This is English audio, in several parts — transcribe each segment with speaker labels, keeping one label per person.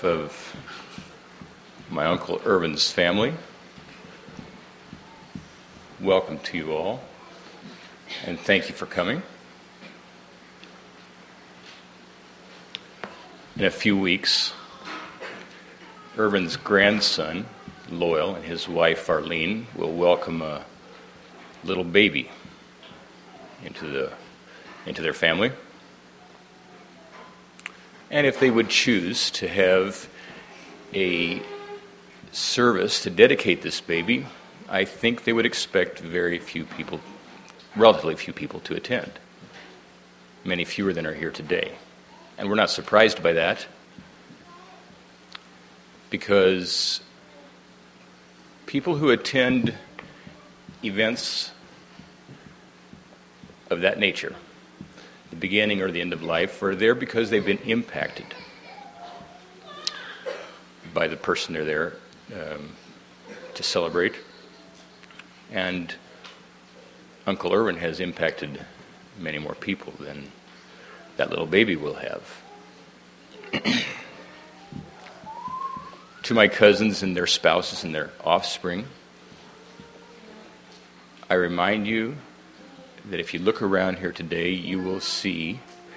Speaker 1: behalf of my Uncle Irvin's family, welcome to you all, and thank you for coming. In a few weeks, Irvin's grandson, Loyal, and his wife, Arlene, will welcome a little baby into their family. And if they would choose to have a service to dedicate this baby, I think they would expect relatively few people to attend. Many fewer than are here today. And we're not surprised by that, because people who attend events of that nature, the beginning or the end of life, are there because they've been impacted by the person they're there to celebrate. And Uncle Irvin has impacted many more people than that little baby will have. To my cousins and their spouses and their offspring, I remind you that if you look around here today, you will see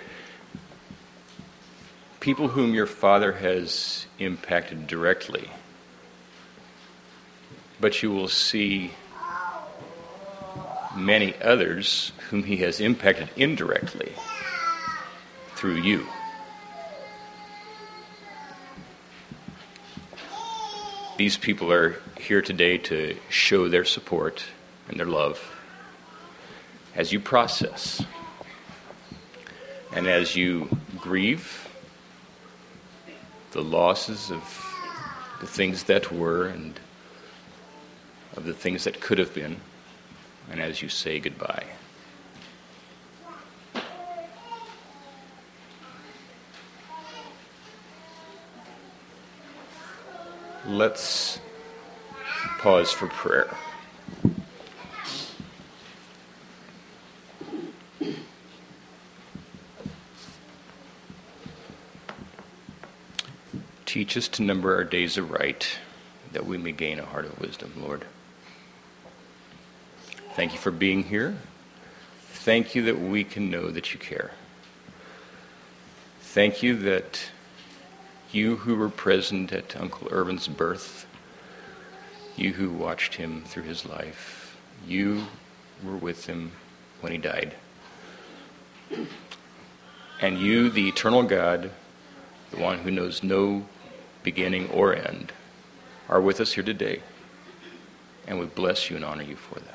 Speaker 1: people whom your Father has impacted directly, but you will see many others whom He has impacted indirectly through you. These people are here today to show their support and their love as you process and as you grieve the losses of the things that were and of the things that could have been, and as you say goodbye. Let's pause for prayer. Teach us to number our days aright, that we may gain a heart of wisdom, Lord. Thank you for being here. Thank you that we can know that you care. Thank you that you who were present at Uncle Irvin's birth, you who watched him through his life, you were with him when he died. And you, the eternal God, the one who knows no beginning or end, are with us here today. And we bless you and honor you for that.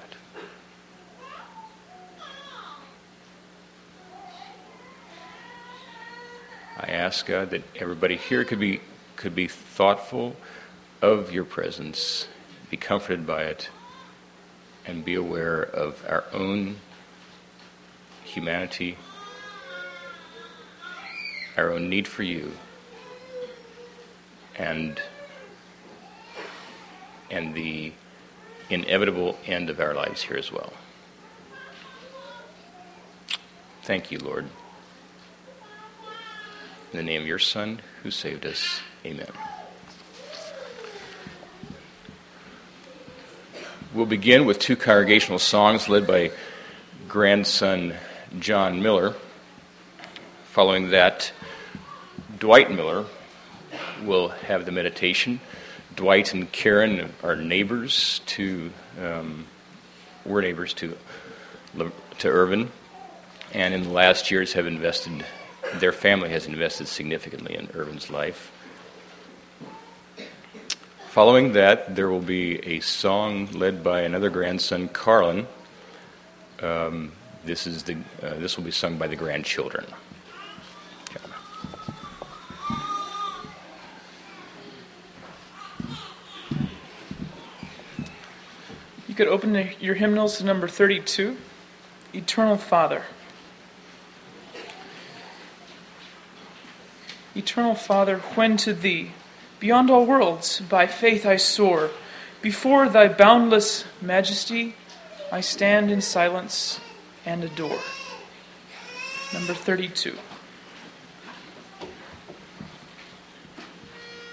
Speaker 1: I ask, God, that everybody here could be thoughtful of your presence, be comforted by it, and be aware of our own humanity, our own need for you, and the inevitable end of our lives here as well. Thank you, Lord. In the name of your Son, who saved us, amen. We'll begin with two congregational songs led by grandson John Miller. Following that, Dwight Miller will have the meditation. Dwight and Karen are neighbors were neighbors to Irvin, and in the last years their family has invested significantly in Irvin's life. Following that, there will be a song led by another grandson, Carlin. This will be sung by the grandchildren.
Speaker 2: You could open your hymnals to number 32, Eternal Father. Eternal Father, when to thee, beyond all worlds, by faith I soar, before thy boundless majesty, I stand in silence and adore. Number 32.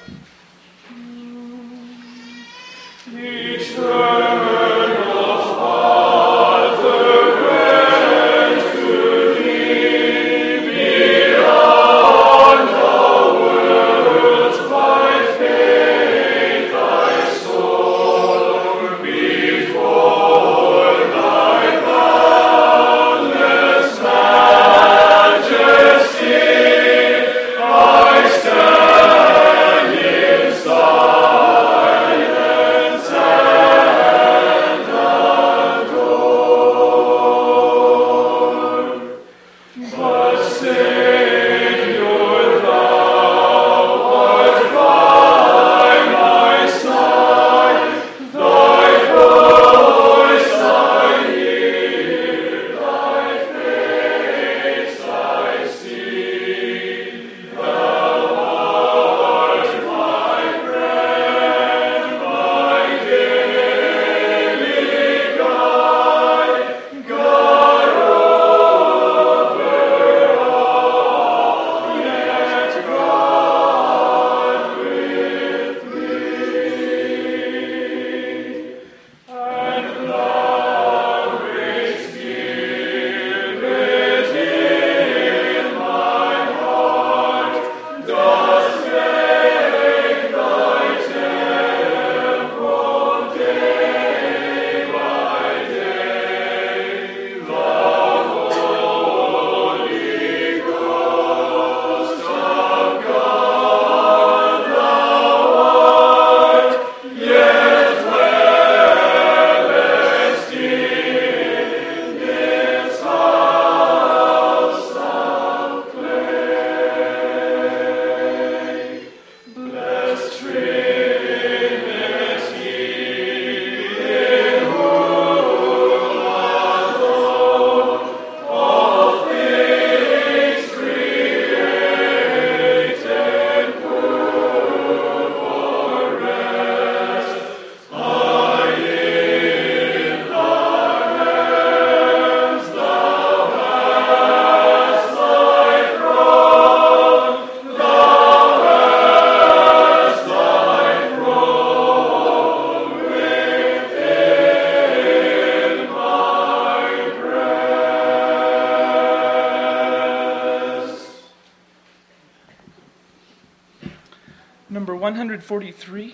Speaker 2: number 143.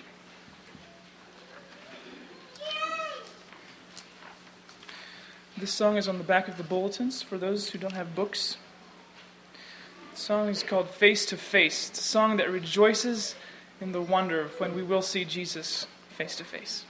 Speaker 2: This song is on the back of the bulletins for those who don't have books. The song is called Face to Face. It's a song that rejoices in the wonder of when we will see Jesus face to face.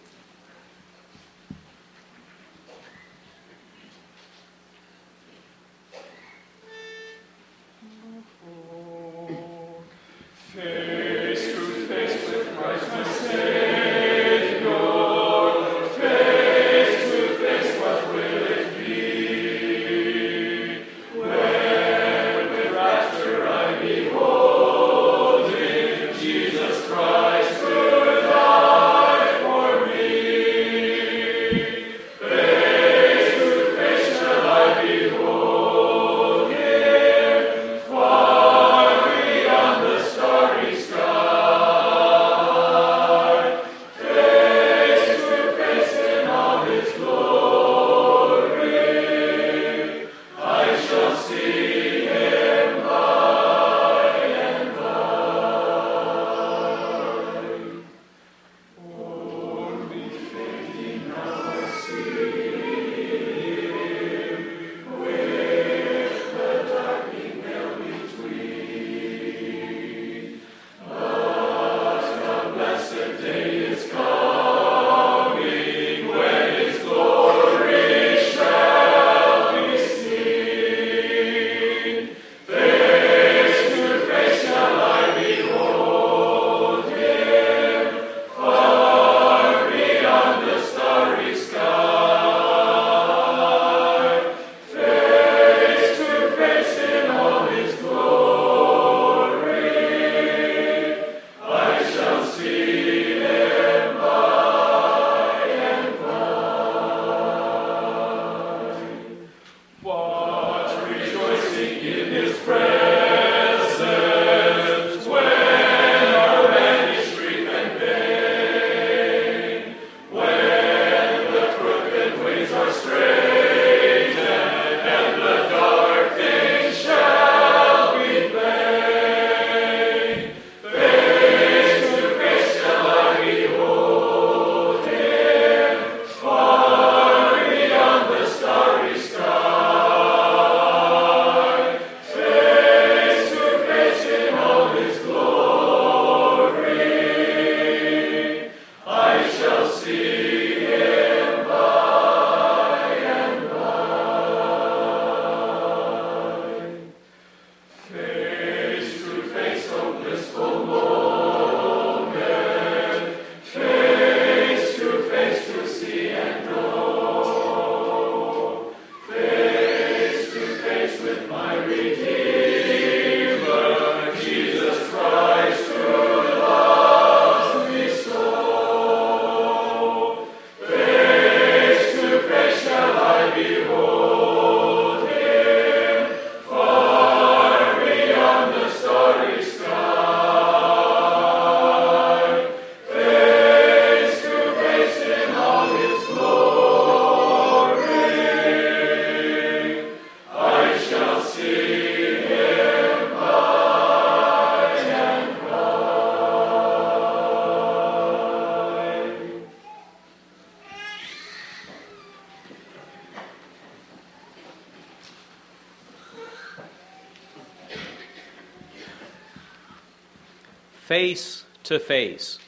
Speaker 3: Face to face.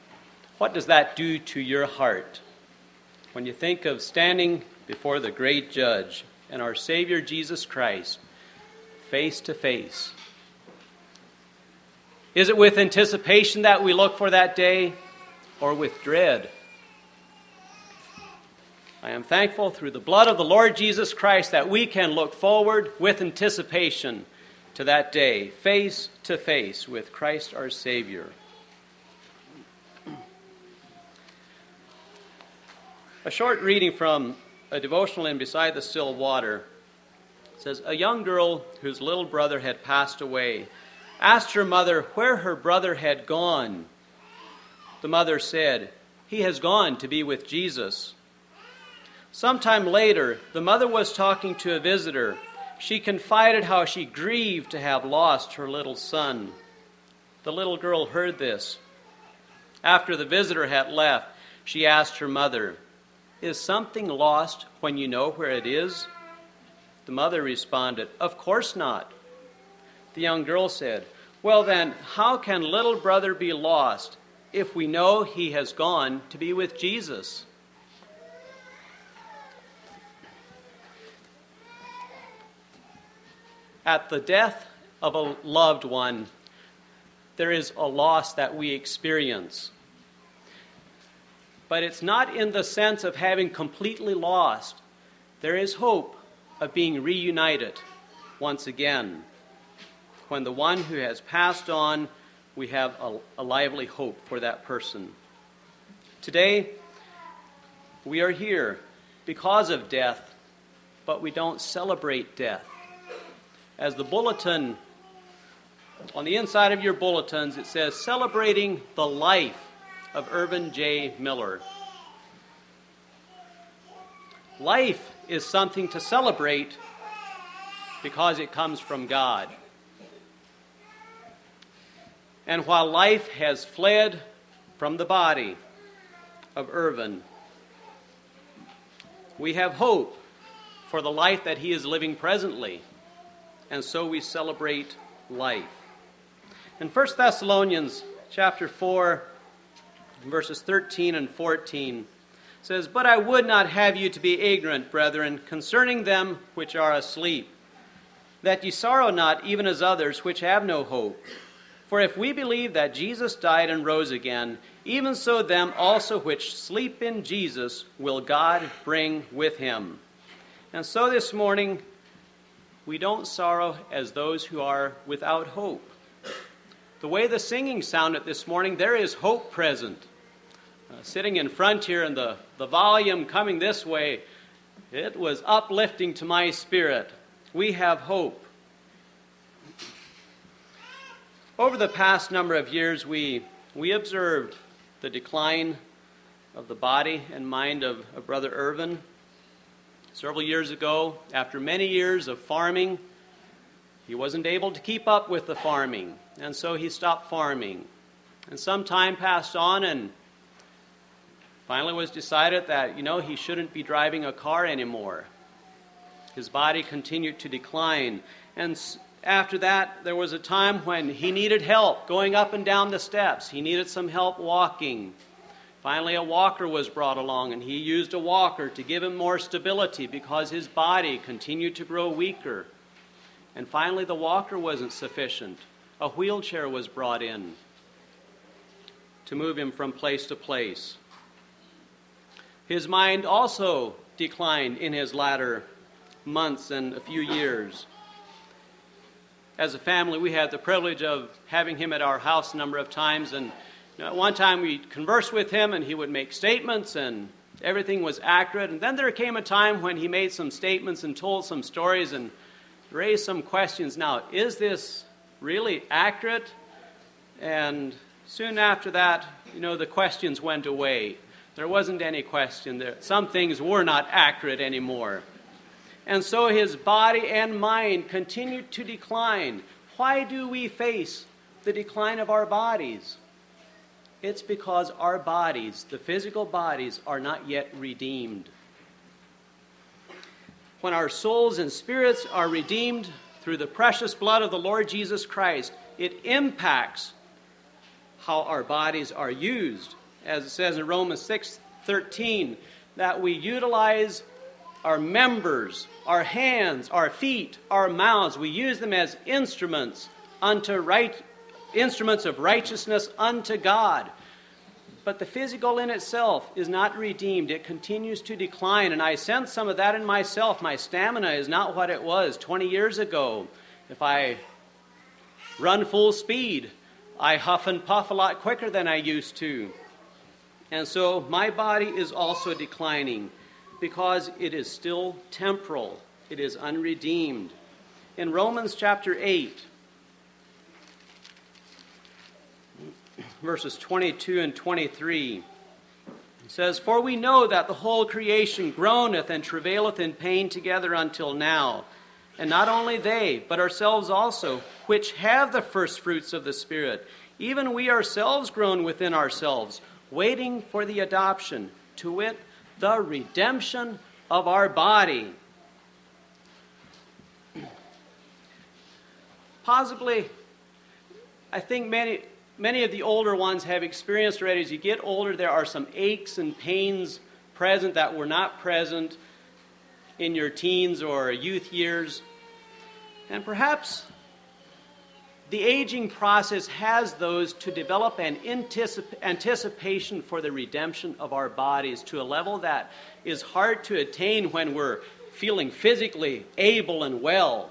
Speaker 3: What does that do to your heart when you think of standing before the great judge and our Savior Jesus Christ face to face? Is it with anticipation that we look for that day, or with dread? I am thankful through the blood of the Lord Jesus Christ that we can look forward with anticipation to that day, face to face with Christ our Savior. A short reading from a devotional in Beside the Still Water says, a young girl whose little brother had passed away asked her mother where her brother had gone. The mother said, "He has gone to be with Jesus." Sometime later, the mother was talking to a visitor. She confided how she grieved to have lost her little son. The little girl heard this. After the visitor had left, she asked her mother, "Is something lost when you know where it is?" The mother responded, "Of course not." The young girl said, "Well then, how can little brother be lost if we know he has gone to be with Jesus?" At the death of a loved one, there is a loss that we experience. But it's not in the sense of having completely lost. There is hope of being reunited once again. When the one who has passed on, we have a lively hope for that person. Today, we are here because of death, but we don't celebrate death. As the bulletin, on the inside of your bulletins, it says, "Celebrating the life of Irvin J. Miller." Life is something to celebrate because it comes from God. And while life has fled from the body of Irvin, we have hope for the life that he is living presently, and so we celebrate life. In 1 Thessalonians chapter 4, verses 13 and 14, says, "But I would not have you to be ignorant, brethren, concerning them which are asleep, that ye sorrow not, even as others which have no hope. For if we believe that Jesus died and rose again, even so them also which sleep in Jesus will God bring with him." And so this morning, we don't sorrow as those who are without hope. The way the singing sounded this morning, there is hope present. Sitting in front here and the volume coming this way, it was uplifting to my spirit. We have hope. Over the past number of years, we observed the decline of the body and mind of Brother Irvin. Several years ago, after many years of farming, he wasn't able to keep up with the farming, and so he stopped farming. And some time passed on, and finally was decided that, he shouldn't be driving a car anymore. His body continued to decline, and after that, there was a time when he needed help going up and down the steps. He needed some help walking. Finally, a walker was brought along, and he used a walker to give him more stability because his body continued to grow weaker. And finally, the walker wasn't sufficient. A wheelchair was brought in to move him from place to place. His mind also declined in his latter months and a few years. As a family, we had the privilege of having him at our house a number of times, and at one time we conversed with him and he would make statements and everything was accurate. And then there came a time when he made some statements and told some stories and raised some questions. Now, is this really accurate? And soon after that, the questions went away. There wasn't any question. Some things were not accurate anymore. And so his body and mind continued to decline. Why do we face the decline of our bodies? It's because our bodies, the physical bodies, are not yet redeemed. When our souls and spirits are redeemed through the precious blood of the Lord Jesus Christ, it impacts how our bodies are used. As it says in Romans 6:13, that we utilize our members, our hands, our feet, our mouths, we use them as instruments instruments of righteousness unto God. But the physical in itself is not redeemed. It continues to decline, and I sense some of that in myself. My stamina is not what it was 20 years ago. If I run full speed, I huff and puff a lot quicker than I used to. And so my body is also declining because it is still temporal. It is unredeemed. In Romans chapter 8, verses 22 and 23, it says, "For we know that the whole creation groaneth and travaileth in pain together until now. And not only they, but ourselves also, which have the first fruits of the Spirit, even we ourselves groan within ourselves, waiting for the adoption, to wit, the redemption of our body. Possibly, I think many of the older ones have experienced already. As you get older, there are some aches and pains present that were not present in your teens or youth years. And perhaps the aging process has those to develop an anticipation for the redemption of our bodies to a level that is hard to attain when we're feeling physically able and well.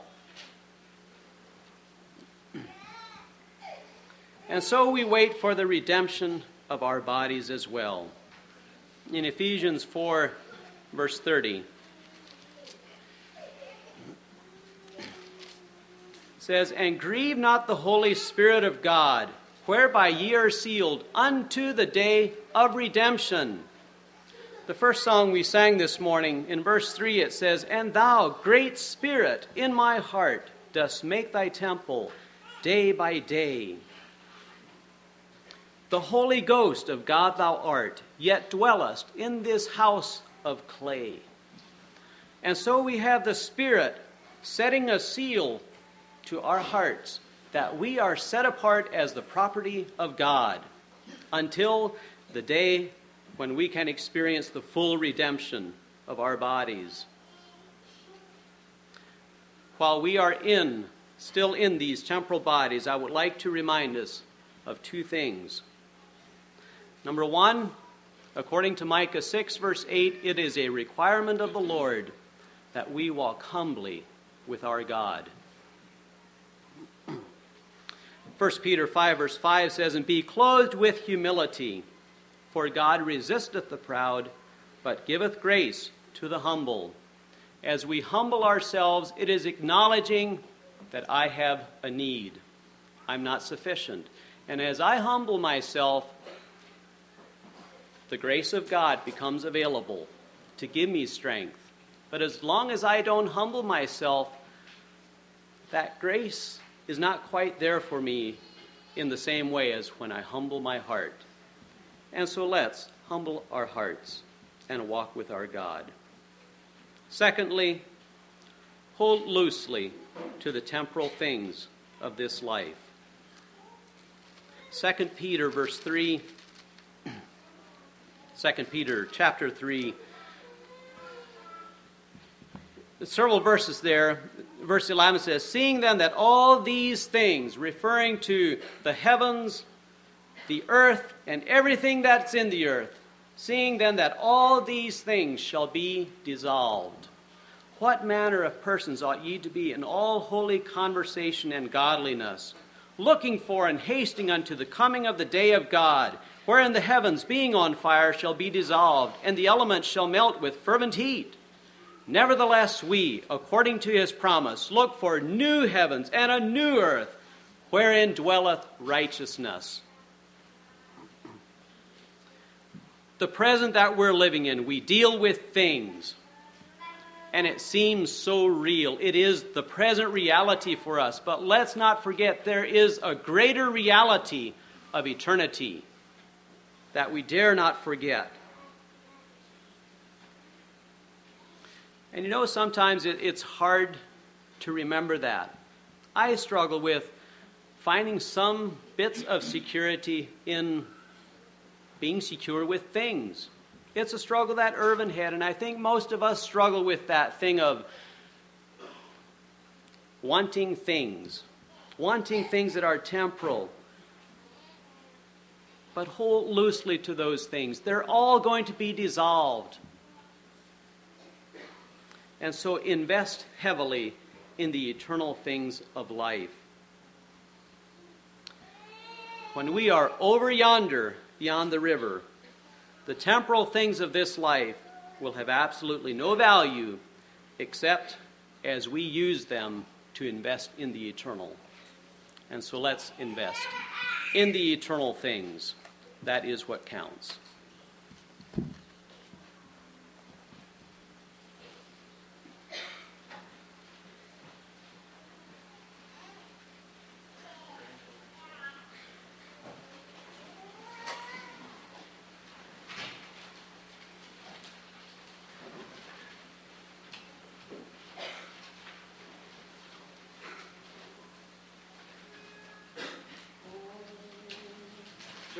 Speaker 3: And so we wait for the redemption of our bodies as well. In Ephesians 4, verse 30, it says, "And grieve not the Holy Spirit of God, whereby ye are sealed unto the day of redemption." The first song we sang this morning, in verse 3, it says, "And thou, great Spirit, in my heart, dost make thy temple day by day. The Holy Ghost of God thou art, yet dwellest in this house of clay." And so we have the Spirit setting a seal to our hearts that we are set apart as the property of God until the day when we can experience the full redemption of our bodies. While we are still in these temporal bodies, I would like to remind us of two things. Number one, according to Micah 6, verse 8, it is a requirement of the Lord that we walk humbly with our God. 1 Peter 5, verse 5 says, "And be clothed with humility, for God resisteth the proud, but giveth grace to the humble." As we humble ourselves, it is acknowledging that I have a need. I'm not sufficient. And as I humble myself, the grace of God becomes available to give me strength. But as long as I don't humble myself, that grace is not quite there for me in the same way as when I humble my heart. And so let's humble our hearts and walk with our God. Secondly, hold loosely to the temporal things of this life. 2 Peter verse 3, 2 Peter chapter 3, several verses there. Verse 11 says, "Seeing then that all these things," referring to the heavens, the earth, and everything that's in the earth, "seeing then that all these things shall be dissolved, what manner of persons ought ye to be in all holy conversation and godliness, looking for and hasting unto the coming of the day of God, wherein the heavens, being on fire, shall be dissolved, and the elements shall melt with fervent heat. Nevertheless we, according to his promise, look for new heavens and a new earth, wherein dwelleth righteousness." The present that we're living in, we deal with things, and it seems so real. It is the present reality for us, but let's not forget there is a greater reality of eternity that we dare not forget. And you know, sometimes it's hard to remember that. I struggle with finding some bits of security in being secure with things. It's a struggle that Irvin had, and I think most of us struggle with that thing of wanting things that are temporal. But hold loosely to those things. They're all going to be dissolved. And so invest heavily in the eternal things of life. When we are over yonder, beyond the river, the temporal things of this life will have absolutely no value except as we use them to invest in the eternal. And so let's invest in the eternal things. That is what counts.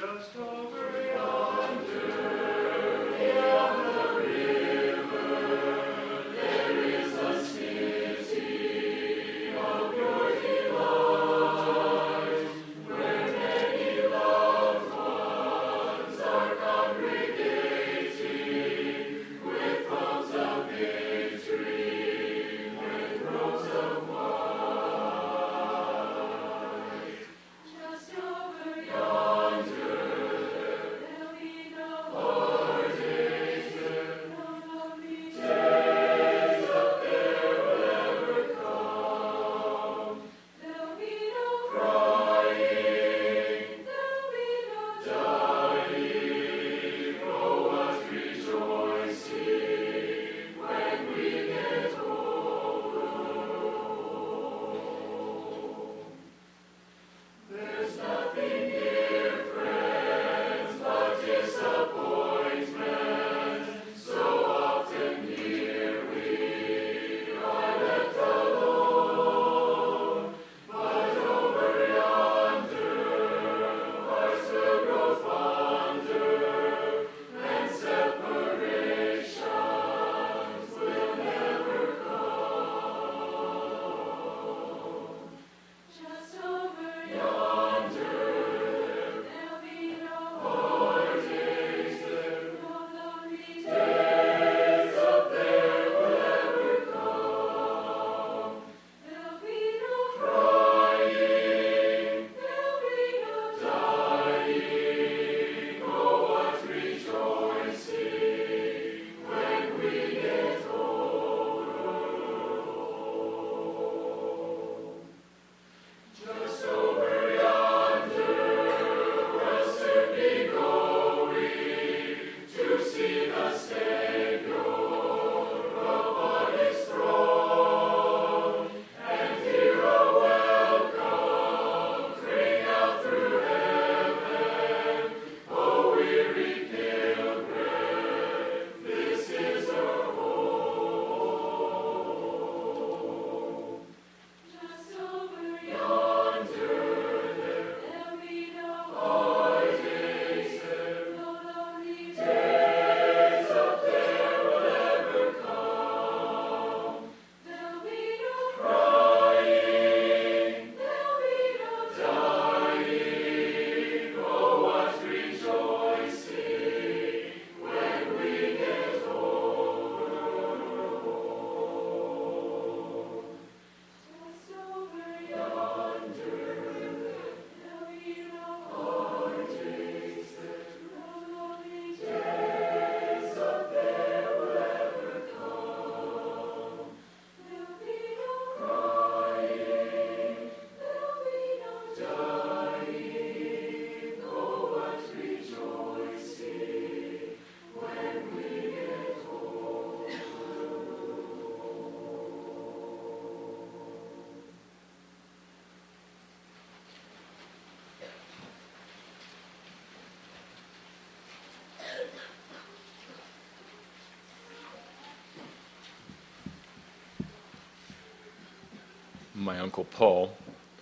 Speaker 1: My Uncle Paul,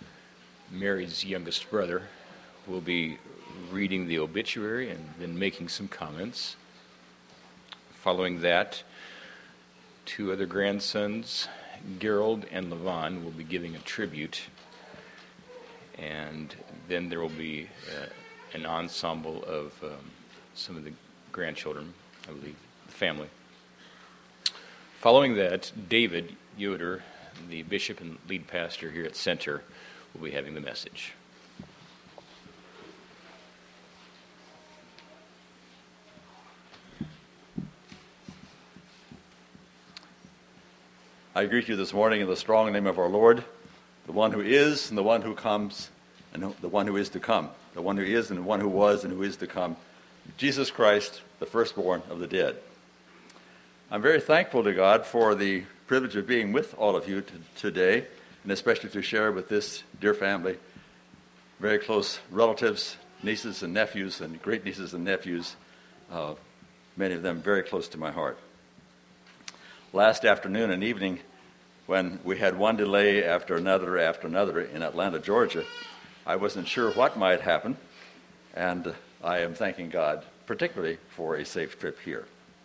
Speaker 1: Mary's youngest brother, will be reading the obituary and then making some comments. Following that, two other grandsons, Gerald and Levon, will be giving a tribute. And then there will be an ensemble of some of the grandchildren, I believe, the family. Following that, David Yoder, the bishop and lead pastor here at Center, will be having the message.
Speaker 4: I greet you this morning in the strong name of our Lord, the one who is and the one who comes and the one who is to come, the one who is and the one who was and who is to come, Jesus Christ, the firstborn of the dead. I'm very thankful to God for the privilege of being with all of you today, and especially to share with this dear family, very close relatives, nieces and nephews, and great nieces and nephews, many of them very close to my heart. Last afternoon and evening, when we had one delay after another in Atlanta, Georgia, I wasn't sure what might happen, and I am thanking God, particularly for a safe trip here.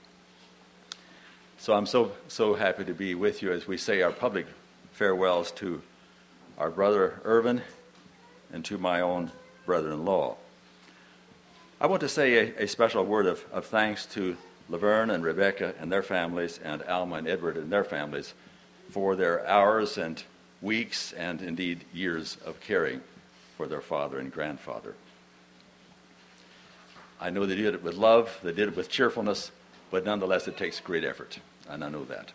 Speaker 4: So I'm so happy to be with you as we say our public farewells to our brother Irvin and to my own brother-in-law. I want to say a special word of thanks to Laverne and Rebecca and their families, and Alma and Edward and their families, for their hours and weeks and indeed years of caring for their father and grandfather. I know they did it with love, they did it with cheerfulness, but nonetheless it takes great effort, and I know that.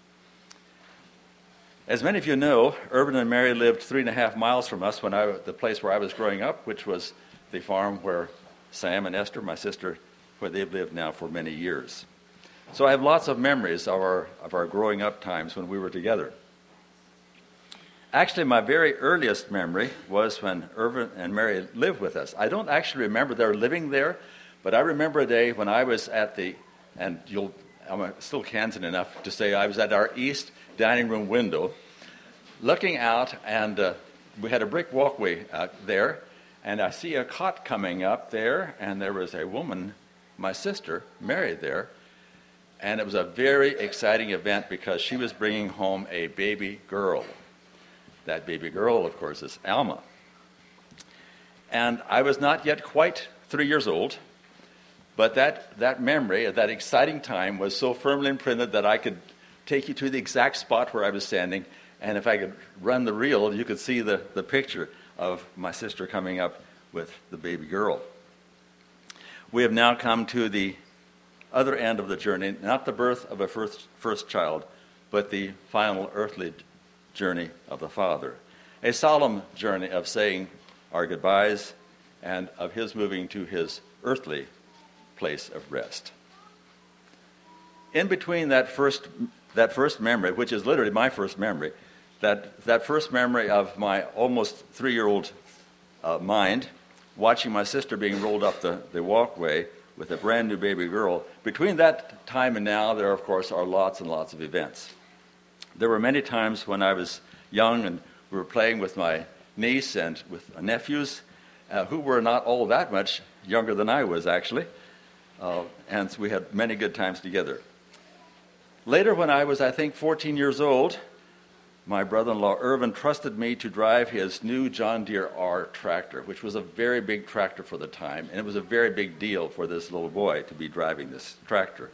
Speaker 4: As many of you know, Irvin and Mary lived 3.5 miles from us the place where I was growing up, which was the farm where Sam and Esther, my sister, where they've lived now for many years. So I have lots of memories of our growing up times when we were together. Actually, my very earliest memory was when Irvin and Mary lived with us. I don't actually remember their living there, but I remember a day when I was I'm still Kansan enough to say I was at our east dining room window, looking out, and we had a brick walkway out there, and I see a cot coming up there, and there was a woman, my sister, Mary, there, and it was a very exciting event because she was bringing home a baby girl. That baby girl, of course, is Alma. And I was not yet quite 3 years old, but that memory, that exciting time, was so firmly imprinted that I could take you to the exact spot where I was standing, and if I could run the reel, you could see the picture of my sister coming up with the baby girl. We have now come to the other end of the journey, not the birth of a first child, but the final earthly journey of the Father. A solemn journey of saying our goodbyes and of his moving to his earthly place of rest. In between that first memory, which is literally my first memory, that first memory of my almost 3-year-old mind, watching my sister being rolled up the walkway with a brand new baby girl, between that time and now, there, of course, are lots and lots of events. There were many times when I was young and we were playing with my niece and with nephews who were not all that much younger than I was, actually, and so we had many good times together. Later, when I was, I think, 14 years old, my brother-in-law Irvin trusted me to drive his new John Deere R tractor, which was a very big tractor for the time, and it was a very big deal for this little boy to be driving this tractor.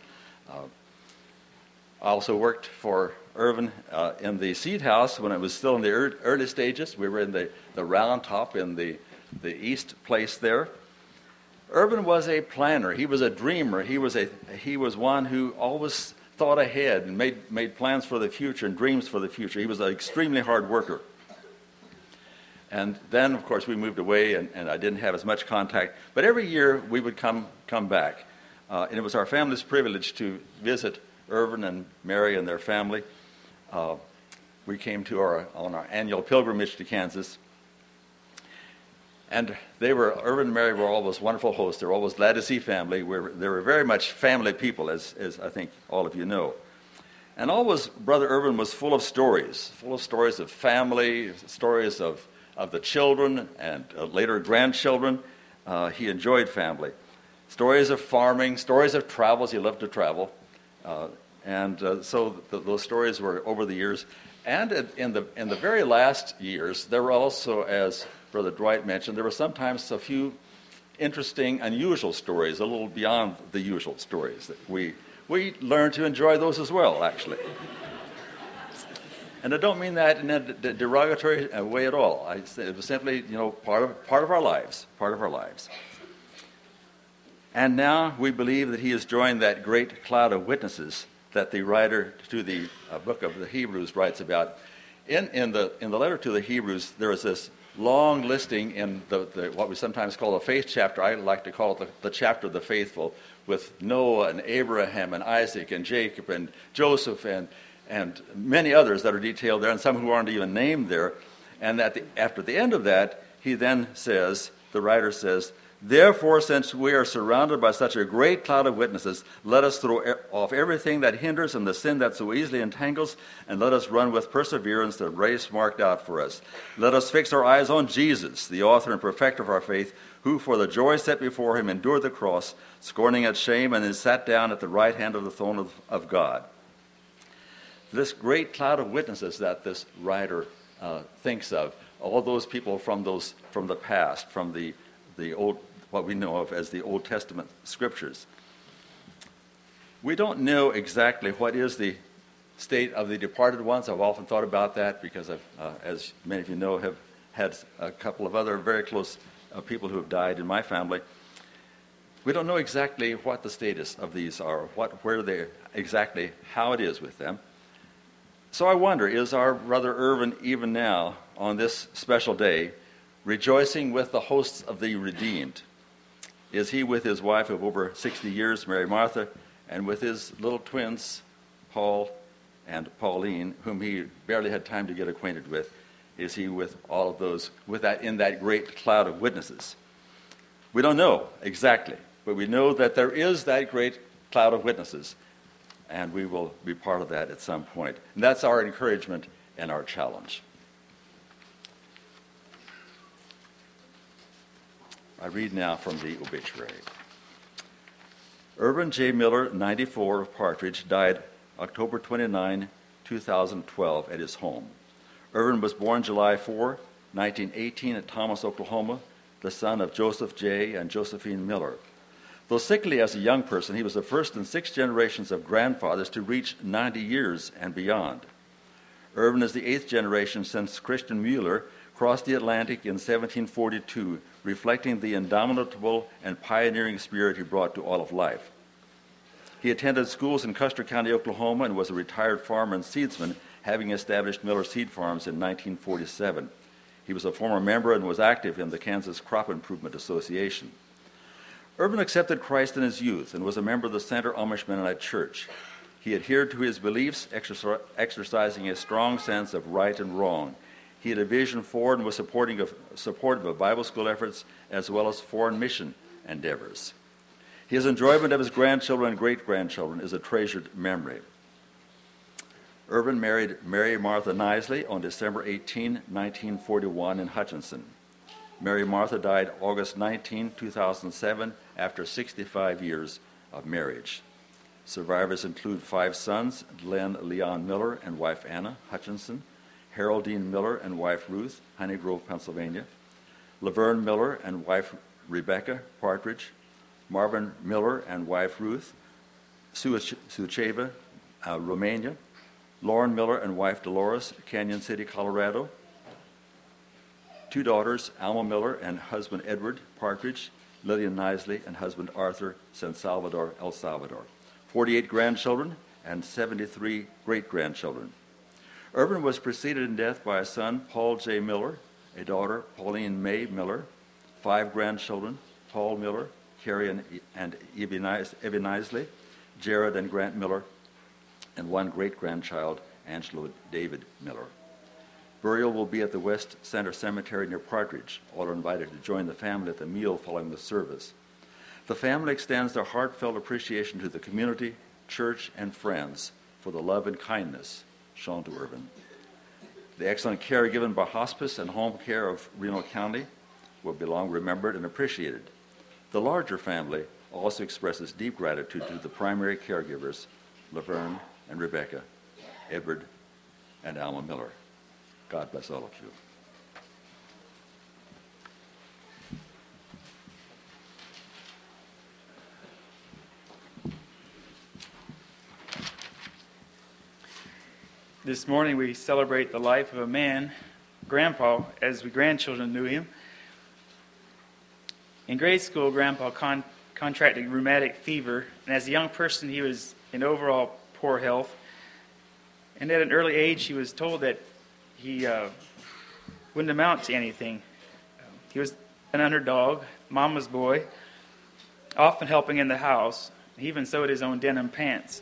Speaker 4: I also worked for Irvin in the seed house when it was still in the early stages. We were in the round top in the east place there. Irvin was a planner. He was a dreamer. He was one who always thought ahead and made plans for the future and dreams for the future. He was an extremely hard worker. And then, of course, we moved away, and I didn't have as much contact. But every year we would come back. And it was our family's privilege to visit Irvin and Mary and their family. We came on our annual pilgrimage to Kansas. And Irvin and Mary were always wonderful hosts. They were always glad to see family. They were very much family people, as I think all of you know. And always, Brother Irvin was full of stories of family, stories of the children and later grandchildren. He enjoyed family. Stories of farming, stories of travels. He loved to travel. So those stories were over the years. And in the very last years, there were also, as Brother Dwight mentioned, there were sometimes a few interesting, unusual stories, a little beyond the usual stories. That we learned to enjoy those as well, actually. And I don't mean that in a derogatory way at all. It was simply, part of our lives, And now we believe that he has joined that great cloud of witnesses that the writer to the book of the Hebrews writes about. In the letter to the Hebrews, there is this long listing in the what we sometimes call the faith chapter. I like to call it the chapter of the faithful, with Noah and Abraham and Isaac and Jacob and Joseph and many others that are detailed there, and some who aren't even named there. And after the end of that, he then says, the writer says, "Therefore, since we are surrounded by such a great cloud of witnesses, let us throw off everything that hinders and the sin that so easily entangles, and let us run with perseverance the race marked out for us. Let us fix our eyes on Jesus, the author and perfecter of our faith, who for the joy set before him endured the cross, scorning its shame, and is sat down at the right hand of the throne of God. This great cloud of witnesses that this writer thinks of, all those people from the past, from the old, what we know of as the Old Testament scriptures. We don't know exactly what is the state of the departed ones. I've often thought about that because as many of you know, have had a couple of other very close people who have died in my family. We don't know exactly what the status of these are, where they exactly, how it is with them. So I wonder, is our brother Irvin even now, on this special day, rejoicing with the hosts of the redeemed? Is he with his wife of over 60 years, Mary Martha, and with his little twins, Paul and Pauline, whom he barely had time to get acquainted with? Is he with all of those, in that great cloud of witnesses? We don't know exactly, but we know that there is that great cloud of witnesses, and we will be part of that at some point. And that's our encouragement and our challenge. I read now from the obituary. Irvin J. Miller, 94, of Partridge, died October 29, 2012, at his home. Irvin was born July 4, 1918, at Thomas, Oklahoma, the son of Joseph J. and Josephine Miller. Though sickly as a young person, he was the first in 6 generations of grandfathers to reach 90 years and beyond. Irvin is the 8th generation since Christian Mueller crossed the Atlantic in 1742, reflecting the indomitable and pioneering spirit he brought to all of life. He attended schools in Custer County, Oklahoma, and was a retired farmer and seedsman, having established Miller Seed Farms in 1947. He was a former member and was active in the Kansas Crop Improvement Association. Irvin accepted Christ in his youth and was a member of the Center Amish Mennonite Church. He adhered to his beliefs, exercising a strong sense of right and wrong. He had a vision for and was supportive of Bible school efforts as well as foreign mission endeavors. His enjoyment of his grandchildren and great-grandchildren is a treasured memory. Irvin married Mary Martha Nisley on December 18, 1941 in Hutchinson. Mary Martha died August 19, 2007, after 65 years of marriage. Survivors include 5 sons, Glenn Leon Miller and wife Anna Hutchinson, Haroldine Miller and wife Ruth, Honey Grove, Pennsylvania, Laverne Miller and wife Rebecca, Partridge, Marvin Miller and wife Ruth, Suceava, Romania, Lauren Miller and wife Dolores, Canyon City, Colorado, 2 daughters, Alma Miller and husband Edward, Partridge, Lillian Nisley and husband Arthur, San Salvador, El Salvador, 48 grandchildren and 73 great-grandchildren. Irvin was preceded in death by a son, Paul J. Miller, a daughter, Pauline May Miller, 5 grandchildren, Paul Miller, Carrie and Evie Nisley, Jared and Grant Miller, and 1 great-grandchild, Angelo David Miller. Burial will be at the West Center Cemetery near Partridge. All are invited to join the family at the meal following the service. The family extends their heartfelt appreciation to the community, church, and friends for the love and kindness shown to Irvin. The excellent care given by hospice and home care of Reno County will be long remembered and appreciated. The larger family also expresses deep gratitude to the primary caregivers, Laverne and Rebecca, Edward and Alma Miller. God bless all of you.
Speaker 5: This morning we celebrate the life of a man, Grandpa, as we grandchildren knew him. In grade school, Grandpa contracted rheumatic fever, and as a young person he was in overall poor health. And at an early age he was told that he wouldn't amount to anything. He was an underdog, mama's boy, often helping in the house. He even sewed his own denim pants.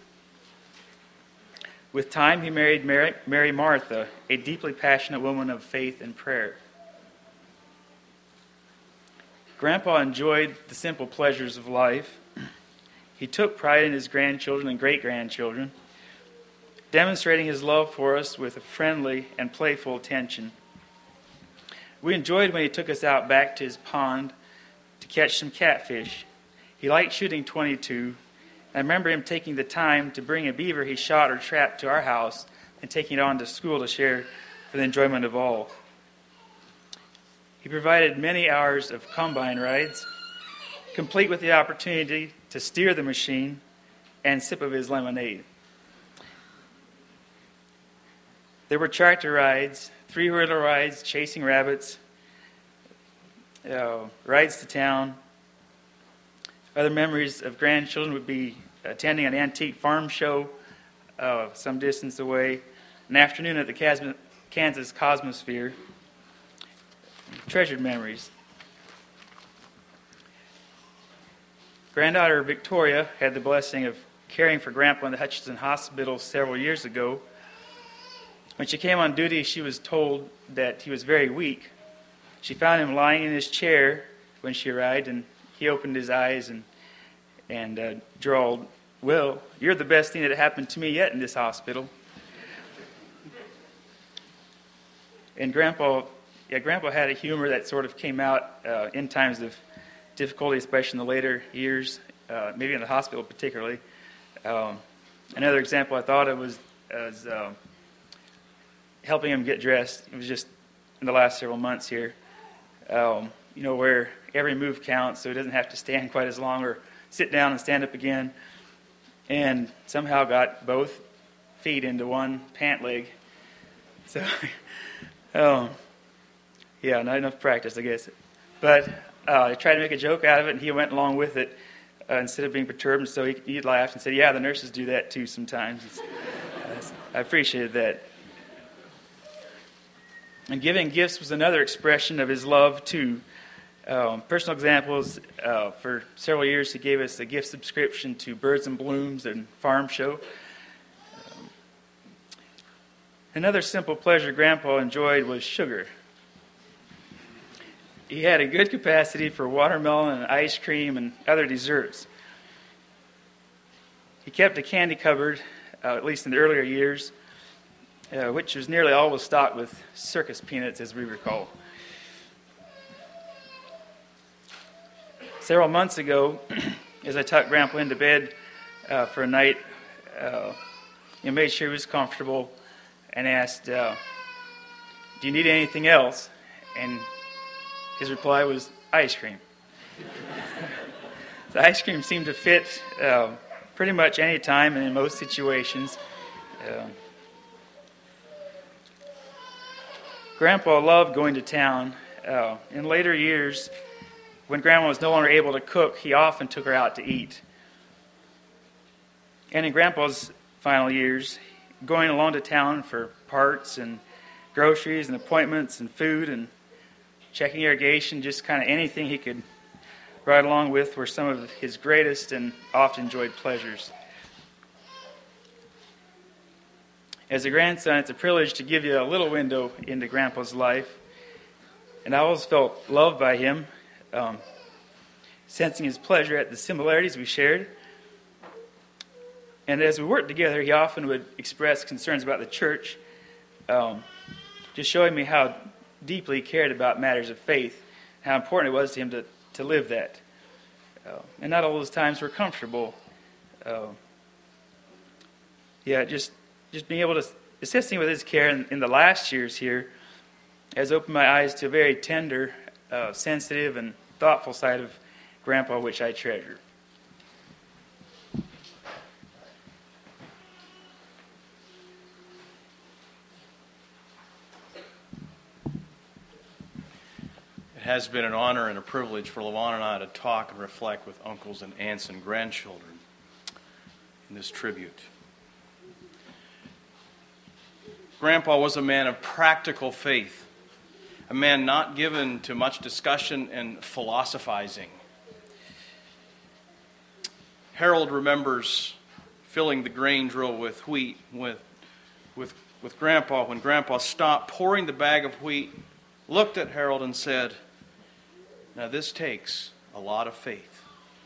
Speaker 5: With time, he married Mary Martha, a deeply passionate woman of faith and prayer. Grandpa enjoyed the simple pleasures of life. He took pride in his grandchildren and great-grandchildren, demonstrating his love for us with a friendly and playful attention. We enjoyed when he took us out back to his pond catch some catfish. He liked shooting .22. I remember him taking the time to bring a beaver he shot or trapped to our house and taking it on to school to share for the enjoyment of all. He provided many hours of combine rides, complete with the opportunity to steer the machine and sip of his lemonade. There were tractor rides, three-wheeler rides, chasing rabbits, rides to town. Other memories of grandchildren would be attending an antique farm show some distance away, an afternoon at the Kansas Cosmosphere. Treasured memories. Granddaughter Victoria had the blessing of caring for Grandpa in the Hutchinson Hospital several years ago. When she came on duty, she was told that he was very weak. She found him lying in his chair when she arrived, and he opened his eyes and drawled, "Well, you're the best thing that happened to me yet in this hospital." And Grandpa had a humor that sort of came out in times of difficulty, especially in the later years, maybe in the hospital particularly. Another example I thought of was helping him get dressed. It was just in the last several months here, where every move counts, so he doesn't have to stand quite as long or sit down and stand up again. And somehow got both feet into one pant leg. So, yeah, not enough practice, I guess. But I tried to make a joke out of it, and he went along with it instead of being perturbed. And so he laughed and said, "Yeah, the nurses do that too sometimes." I appreciated that. And giving gifts was another expression of his love too. Personal examples, for several years he gave us a gift subscription to Birds and Blooms and Farm Show. Another simple pleasure Grandpa enjoyed was sugar. He had a good capacity for watermelon and ice cream and other desserts. He kept a candy cupboard, at least in the earlier years, which was nearly always stocked with circus peanuts, as we recall. Several months ago, as I tucked Grandpa into bed for a night, made sure he was comfortable, and asked, "Do you need anything else?" And his reply was, "Ice cream." The ice cream seemed to fit pretty much any time and in most situations. Grandpa loved going to town. In later years, when Grandma was no longer able to cook, he often took her out to eat. And in Grandpa's final years, going along to town for parts and groceries and appointments and food and checking irrigation, just kind of anything he could ride along with, were some of his greatest and often enjoyed pleasures. As a grandson, it's a privilege to give you a little window into Grandpa's life. And I always felt loved by him, sensing his pleasure at the similarities we shared. And as we worked together, he often would express concerns about the church, just showing me how deeply he cared about matters of faith, how important it was to him to live that. And not all those times were comfortable. Just being able to assist him with his care in the last years here has opened my eyes to a very tender, sensitive, and thoughtful side of Grandpa, which I treasure.
Speaker 6: It has been an honor and a privilege for LaVon and I to talk and reflect with uncles and aunts and grandchildren in this tribute. Grandpa was a man of practical faith, a man not given to much discussion and philosophizing. Harold remembers filling the grain drill with wheat with Grandpa when Grandpa stopped pouring the bag of wheat, looked at Harold and said, "Now this takes a lot of faith."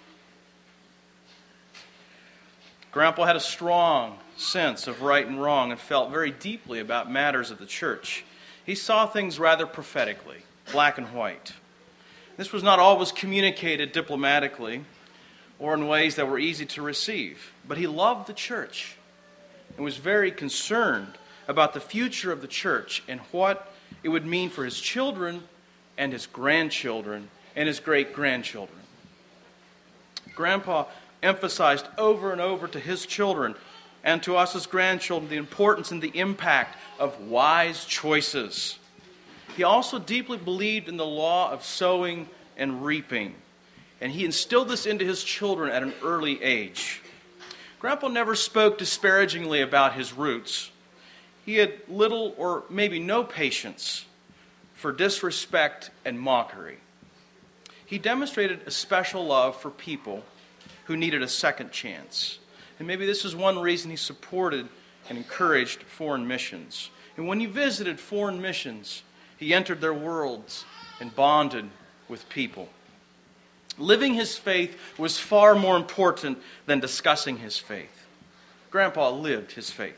Speaker 6: Grandpa had a strong sense of right and wrong and felt very deeply about matters of the church. He saw things rather prophetically, black and white. This was not always communicated diplomatically or in ways that were easy to receive. But he loved the church and was very concerned about the future of the church and what it would mean for his children and his grandchildren and his great-grandchildren. Grandpa emphasized over and over to his children and to us as grandchildren the importance and the impact of wise choices. He also deeply believed in the law of sowing and reaping, and he instilled this into his children at an early age. Grandpa never spoke disparagingly about his roots. He had little or maybe no patience for disrespect and mockery. He demonstrated a special love for people who needed a second chance. And maybe this is one reason he supported and encouraged foreign missions. And when he visited foreign missions, he entered their worlds and bonded with people. Living his faith was far more important than discussing his faith. Grandpa lived his faith.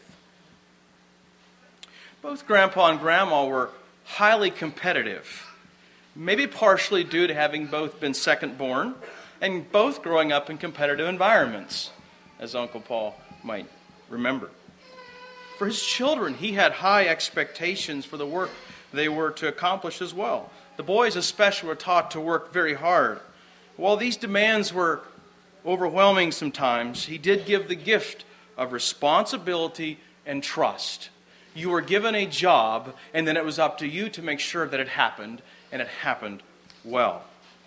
Speaker 6: Both Grandpa and Grandma were highly competitive, maybe partially due to having both been second born and both growing up in competitive environments, as Uncle Paul might remember. For his children, he had high expectations for the work they were to accomplish as well. The boys especially were taught to work very hard. While these demands were overwhelming sometimes, he did give the gift of responsibility and trust. You were given a job, and then it was up to you to make sure that it happened, and it happened well.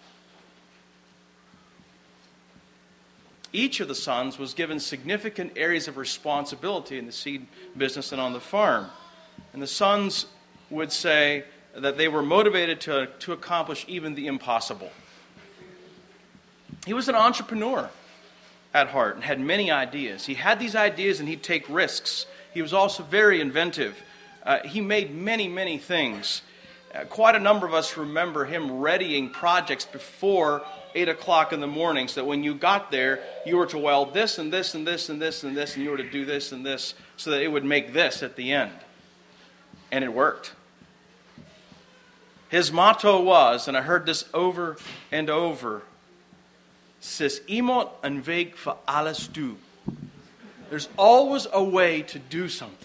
Speaker 6: Each of the sons was given significant areas of responsibility in the seed business and on the farm. And the sons would say that they were motivated to accomplish even the impossible. He was an entrepreneur at heart and had many ideas. He had these ideas and he'd take risks. He was also very inventive. He made many, many things. Quite a number of us remember him readying projects before 8 o'clock in the morning, so that when you got there, you were to weld this and this and this and this and this, and you were to do this and this, so that it would make this at the end. And it worked. His motto was, and I heard this over and over, "Sis iemand een weg voor alles doen." There's always a way to do something.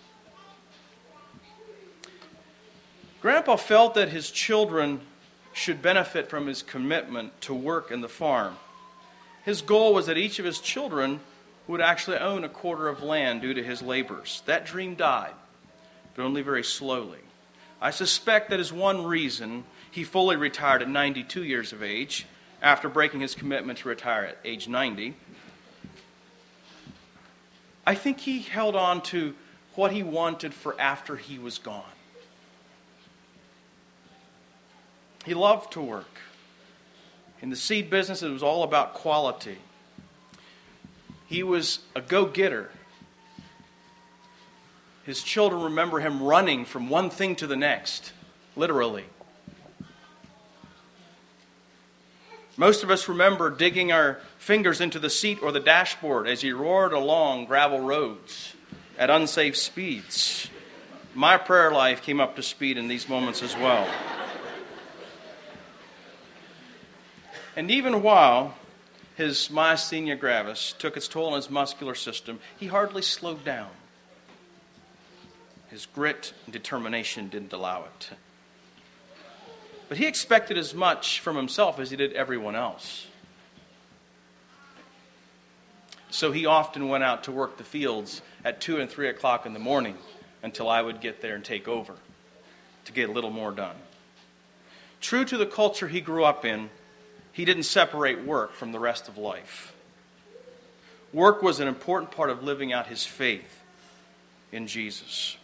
Speaker 6: Grandpa felt that his children should benefit from his commitment to work in the farm. His goal was that each of his children would actually own a quarter of land due to his labors. That dream died, but only very slowly. I suspect that is one reason he fully retired at 92 years of age, after breaking his commitment to retire at age 90. I think he held on to what he wanted for after he was gone. He loved to work. In the seed business, it was all about quality. He was a go-getter. His children remember him running from one thing to the next, literally. Most of us remember digging our fingers into the seat or the dashboard as he roared along gravel roads at unsafe speeds. My prayer life came up to speed in these moments as well. And even while his myasthenia gravis took its toll on his muscular system, he hardly slowed down. His grit and determination didn't allow it. But he expected as much from himself as he did everyone else. So he often went out to work the fields at 2 and 3 o'clock in the morning until I would get there and take over to get a little more done. True to the culture he grew up in, he didn't separate work from the rest of life. Work was an important part of living out his faith in Jesus.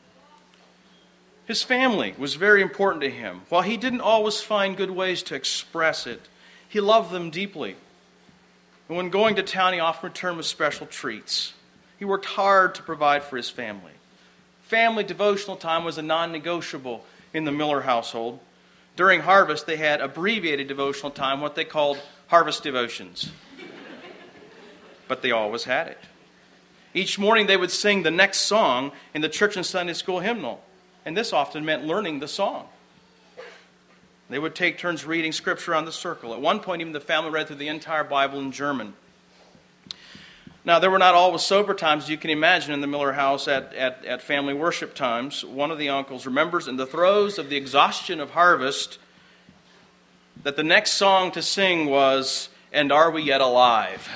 Speaker 6: His family was very important to him. While he didn't always find good ways to express it, he loved them deeply. And when going to town, he often returned with special treats. He worked hard to provide for his family. Family devotional time was a non-negotiable in the Miller household. During harvest, they had abbreviated devotional time, what they called harvest devotions. But they always had it. Each morning they would sing the next song in the church and Sunday school hymnal. And this often meant learning the song. They would take turns reading Scripture on the circle. At one point, even the family read through the entire Bible in German. Now, there were not always sober times, as you can imagine, in the Miller house at family worship times. One of the uncles remembers in the throes of the exhaustion of harvest that the next song to sing was, "And Are We Yet Alive?"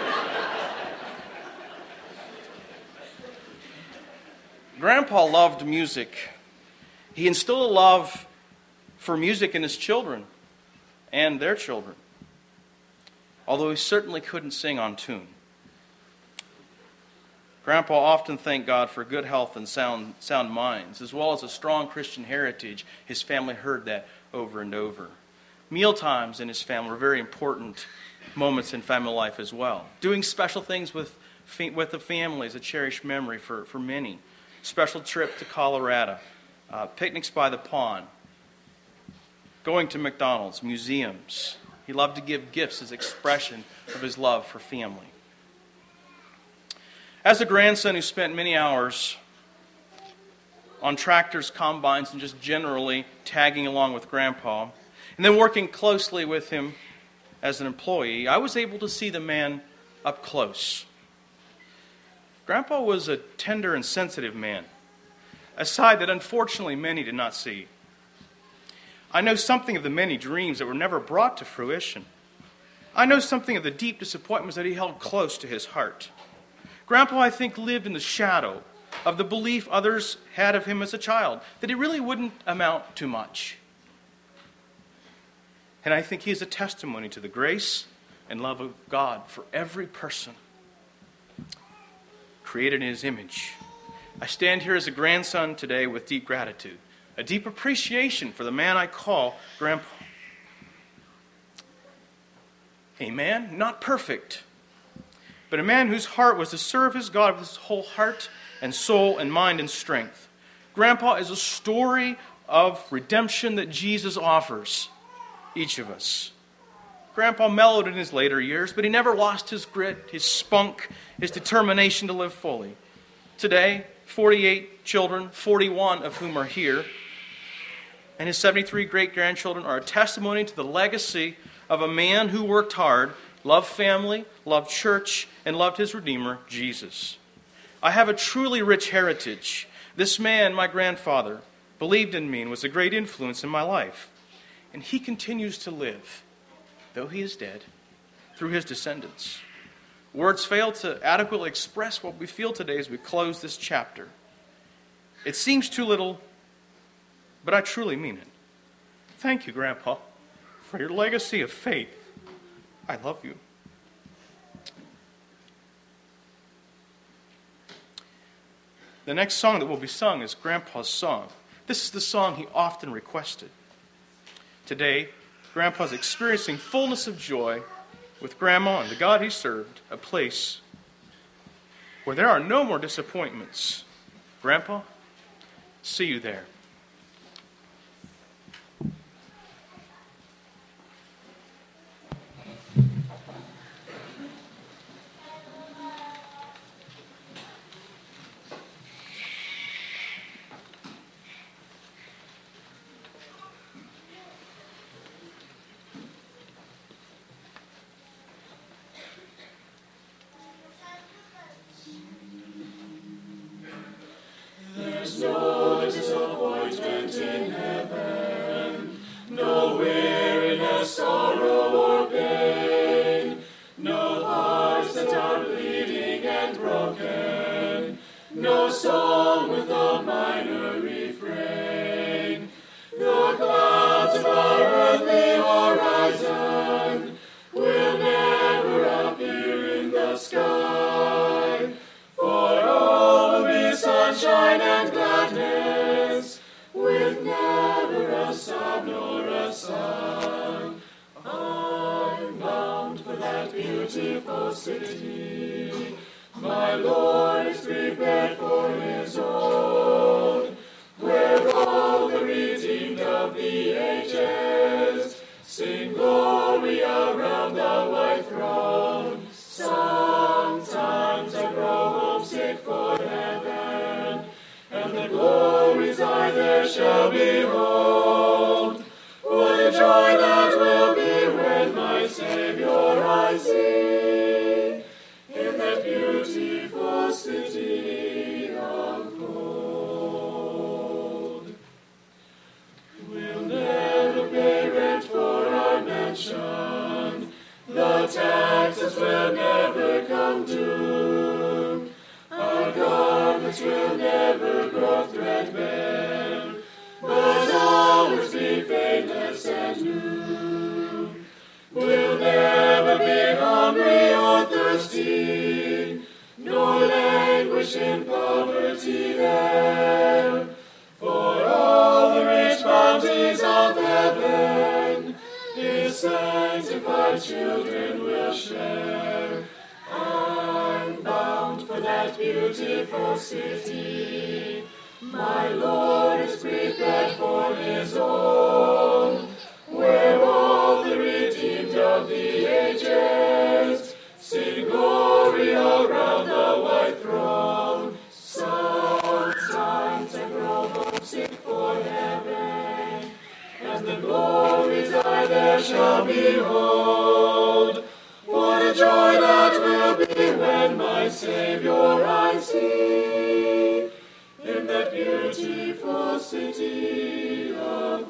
Speaker 6: Grandpa loved music. He instilled a love for music in his children and their children, although he certainly couldn't sing on tune. Grandpa often thanked God for good health and sound minds, as well as a strong Christian heritage. His family heard that over and over. Meal times in his family were very important moments in family life as well. Doing special things with the family is a cherished memory for many. Special trip to Colorado, picnics by the pond, going to McDonald's, museums. He loved to give gifts as expression of his love for family. As a grandson who spent many hours on tractors, combines, and just generally tagging along with Grandpa, and then working closely with him as an employee, I was able to see the man up close. Grandpa was a tender and sensitive man, a side that unfortunately many did not see. I know something of the many dreams that were never brought to fruition. I know something of the deep disappointments that he held close to his heart. Grandpa, I think, lived in the shadow of the belief others had of him as a child, that he really wouldn't amount to much. And I think he is a testimony to the grace and love of God for every person created in his image. I stand here as a grandson today with deep gratitude, a deep appreciation for the man I call Grandpa. A man not perfect, but a man whose heart was to serve his God with his whole heart and soul and mind and strength. Grandpa is a story of redemption that Jesus offers each of us. Grandpa mellowed in his later years, but he never lost his grit, his spunk, his determination to live fully. Today, 48 children, 41 of whom are here, and his 73 great-grandchildren are a testimony to the legacy of a man who worked hard, loved family, loved church, and loved his Redeemer, Jesus. I have a truly rich heritage. This man, my grandfather, believed in me and was a great influence in my life. And he continues to live, though he is dead, through his descendants. Words fail to adequately express what we feel today as we close this chapter. It seems too little, but I truly mean it. Thank you, Grandpa, for your legacy of faith. I love you. The next song that will be sung is Grandpa's song. This is the song he often requested. Today, Grandpa's experiencing fullness of joy with Grandma and the God he served, a place where there are no more disappointments. Grandpa, see you there.
Speaker 7: Beautiful city, my Lord is prepared for his own, where all the redeemed of the ages sing glory around the white throne. Sometimes I grow homesick for heaven, and the glories I there shall behold. What taxes will never come due. Our garments will never grow threadbare, but ours be fadeless and new. We'll never be hungry or thirsty, nor languish in poverty there. For all the rich bounties of heaven, His sanctified children will share. I'm bound for that beautiful city my Lord has prepared for His own, where all the redeemed of the ages sing glory around the white throne. Sometimes I grow homesick for heaven, and the glories I there shall behold. What a joy that will be when my Savior I see in that beautiful city of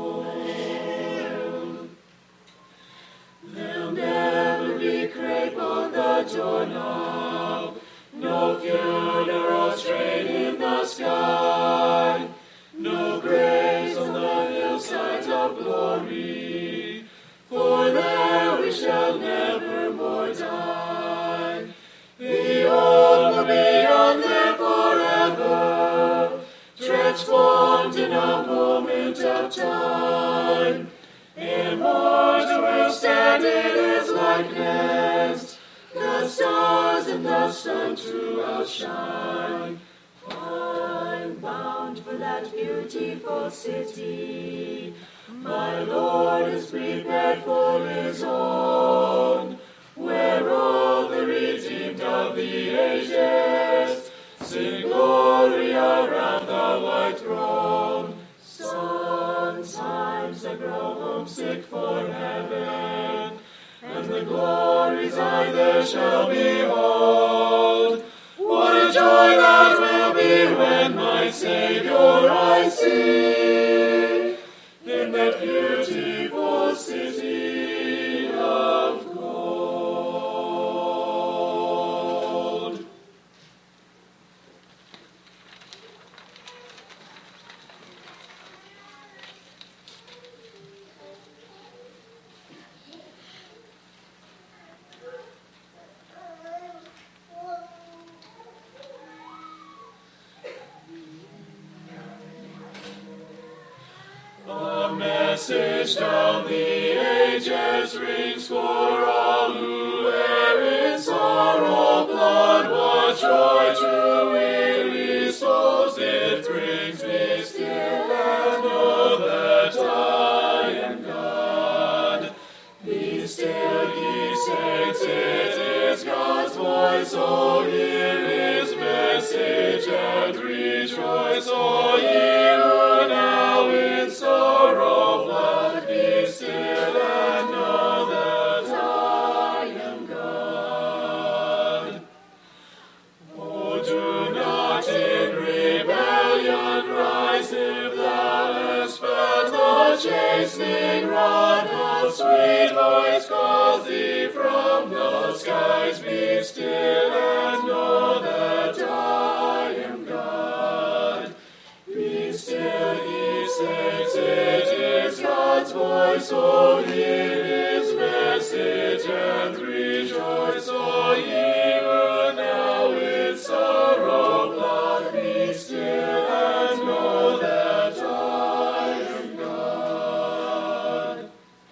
Speaker 7: gold. There'll never be crape on the doorknob, no funeral strain in the sky, no graves on the hillsides of glory, for there we shall never more die. The old will be on there forever, transformed in a moment of time. Immortal will stand in His likeness, the stars and the sun to outshine. I'm bound for that beautiful city my Lord has prepared for His own, where all the redeemed of the ages sing glory around the white throne. Sometimes I grow homesick for heaven, and the glories I there shall behold. What a joy that will be when my Savior I see in that beautiful city of gold. A message down the ages rings for all who err in sorrow, blood, what joy to weary souls it brings. Be still and know that I am God. Be still, ye saints, it is God's voice. Oh, hear His message and rejoice. Oh, ye who now in sorrow blood, be still and know that I am God. Oh, do not in rebellion rise if thou hast felt the chastening rod. A sweet voice calls thee from the skies. Be still and know that I am God. Be still, ye saints, it is God's voice. Oh, hear His message and rejoice. Oh, ye who now in sorrow blood, be still and know that I am God.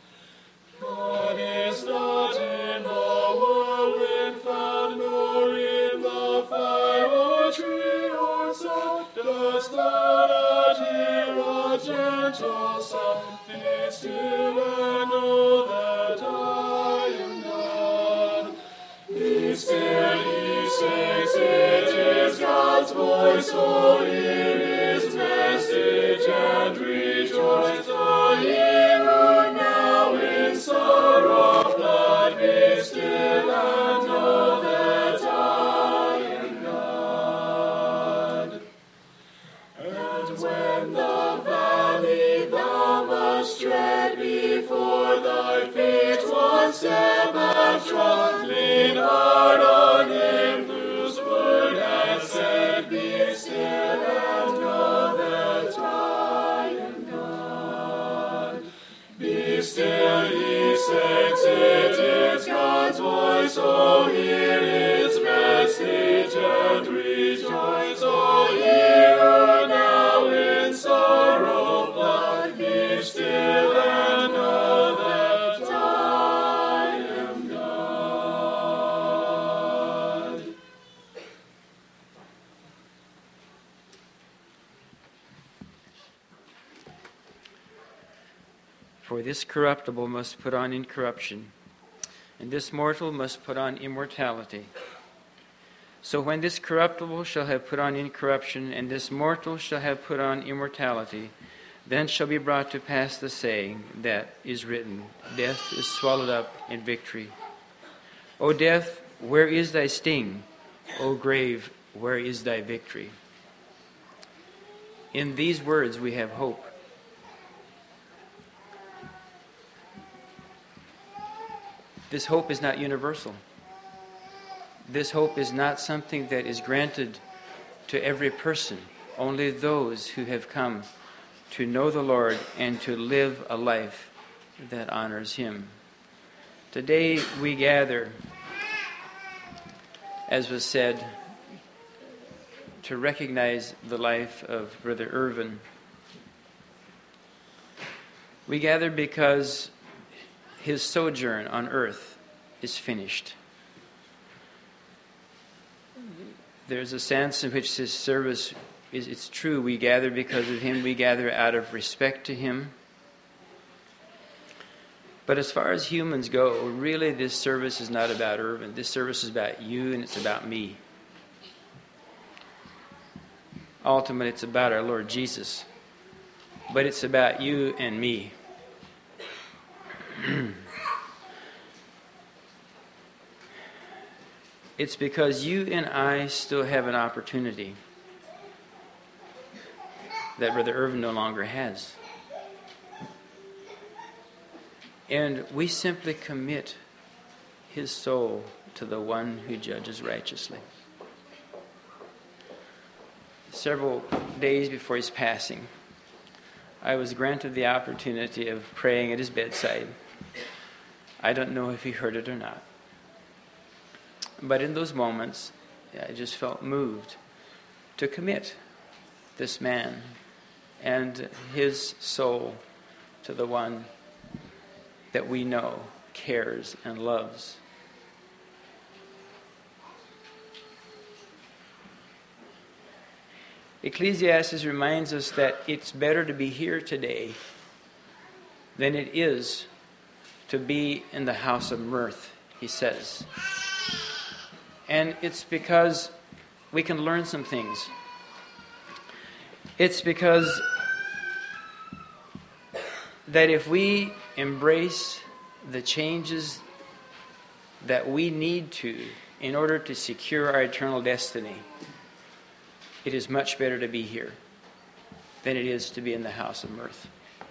Speaker 7: God is not in the whirlwind found, nor in the fire or tree or sound. Dost thou not hear a gentle sound? Be still and know that I am God. Be still, ye saints, it is God's voice. Oh, hear His message and rejoice. Oh, ye who now in sorrow blood, be still and know that I am God. And when the valley thou must tread, before thy feet one step have trod, O hear its message and rejoice. O ye who now in sorrow flood, be still and know that I am God.
Speaker 8: For this corruptible must put on incorruption, and this mortal must put on immortality. So when this corruptible shall have put on incorruption, and this mortal shall have put on immortality, then shall be brought to pass the saying that is written, Death is swallowed up in victory. O death, where is thy sting? O grave, where is thy victory? In these words we have hope. This hope is not universal. This hope is not something that is granted to every person. Only those who have come to know the Lord and to live a life that honors Him. Today we gather, as was said, to recognize the life of Brother Irvin. We gather because his sojourn on earth is finished. There's a sense in which this service it's true. We gather because of him. We gather out of respect to him. But as far as humans go, really this service is not about Irvin. This service is about you and it's about me. Ultimately, it's about our Lord Jesus. But it's about you and me. It's because you and I still have an opportunity that Brother Irvin no longer has. And we simply commit his soul to the one who judges righteously. Several days before his passing, I was granted the opportunity of praying at his bedside. I don't know if he heard it or not. But in those moments, I just felt moved to commit this man and his soul to the one that we know cares and loves. Ecclesiastes reminds us that it's better to be here today than it is to be in the house of mirth, he says. And it's because we can learn some things. It's because that if we embrace the changes that we need to in order to secure our eternal destiny, it is much better to be here than it is to be in the house of mirth.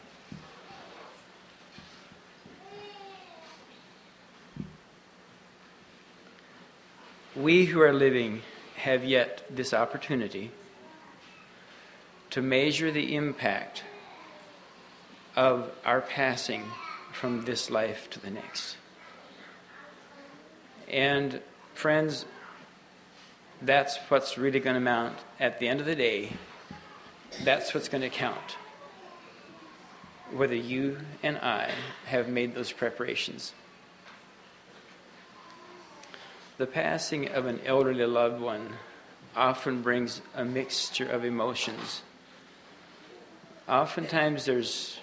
Speaker 8: We who are living have yet this opportunity to measure the impact of our passing from this life to the next. And friends, that's what's really going to amount at the end of the day. That's what's going to count. Whether you and I have made those preparations. The passing of an elderly loved one often brings a mixture of emotions. Oftentimes there's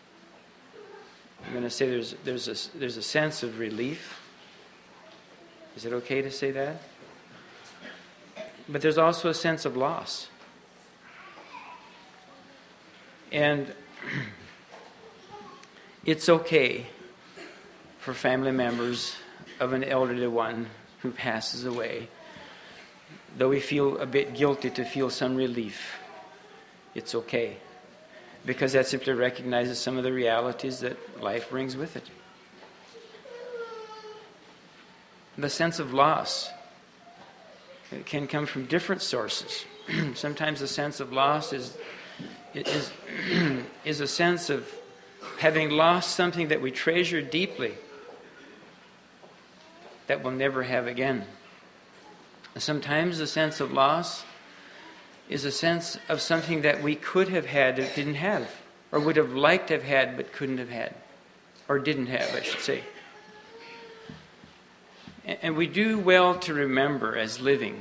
Speaker 8: a sense of relief. Is it okay to say that? But there's also a sense of loss. And it's okay for family members of an elderly one who passes away, though we feel a bit guilty to feel some relief. It's okay, because that simply recognizes some of the realities that life brings with it. The sense of loss, it can come from different sources. Sometimes the sense of loss is a sense of having lost something that we treasure deeply. that we'll never have again. Sometimes the sense of loss is a sense of something that we could have had but didn't have, or would have liked to have had but couldn't have had, or didn't have, I should say. And we do well to remember as living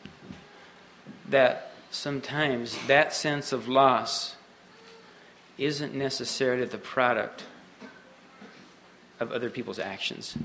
Speaker 8: that sometimes that sense of loss isn't necessarily the product of other people's actions.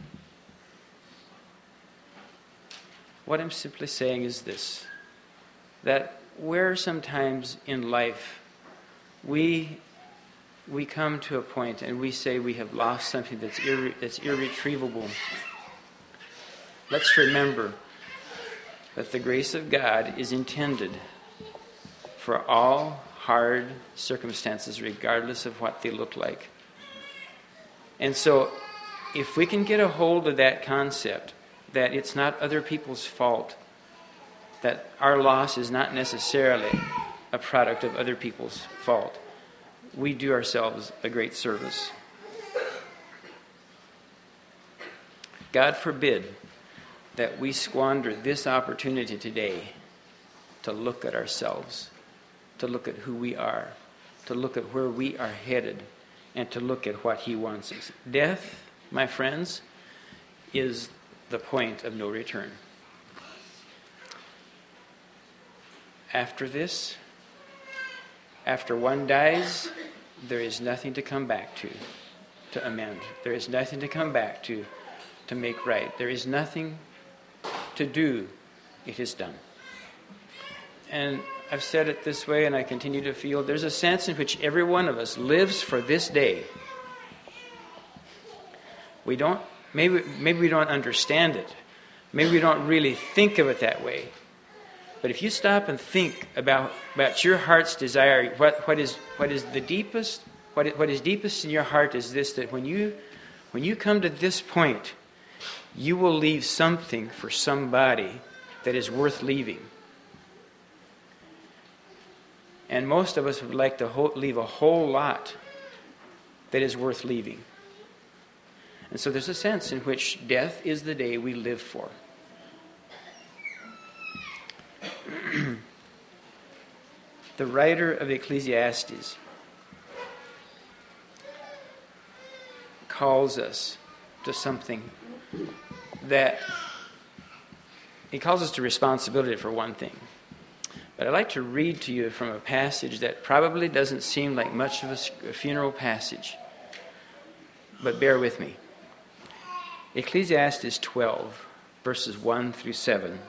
Speaker 8: What I'm simply saying is this, that where sometimes in life we come to a point and we say we have lost something that's irretrievable, let's remember that the grace of God is intended for all hard circumstances, regardless of what they look like. And so, if we can get a hold of that concept, that it's not other people's fault, that our loss is not necessarily a product of other people's fault, we do ourselves a great service. God forbid that we squander this opportunity today to look at ourselves, to look at who we are, to look at where we are headed, and to look at what He wants us. Death, my friends, is the point of no return. After this, after one dies, there is nothing to come back to amend. There is nothing to come back to make right. There is nothing to do. It is done. And I've said it this way, and I continue to feel there's a sense in which every one of us lives for this day. Maybe we don't understand it. Maybe we don't really think of it that way. But if you stop and think about your heart's desire, what is deepest in your heart is this, that when you come to this point, you will leave something for somebody that is worth leaving. And most of us would like to leave a whole lot that is worth leaving. And so there's a sense in which death is the day we live for. The writer of Ecclesiastes calls us to something that he calls us to responsibility for one thing. But I'd like to read to you from a passage that probably doesn't seem like much of a funeral passage. But bear with me. Ecclesiastes 12, verses 1 through 7.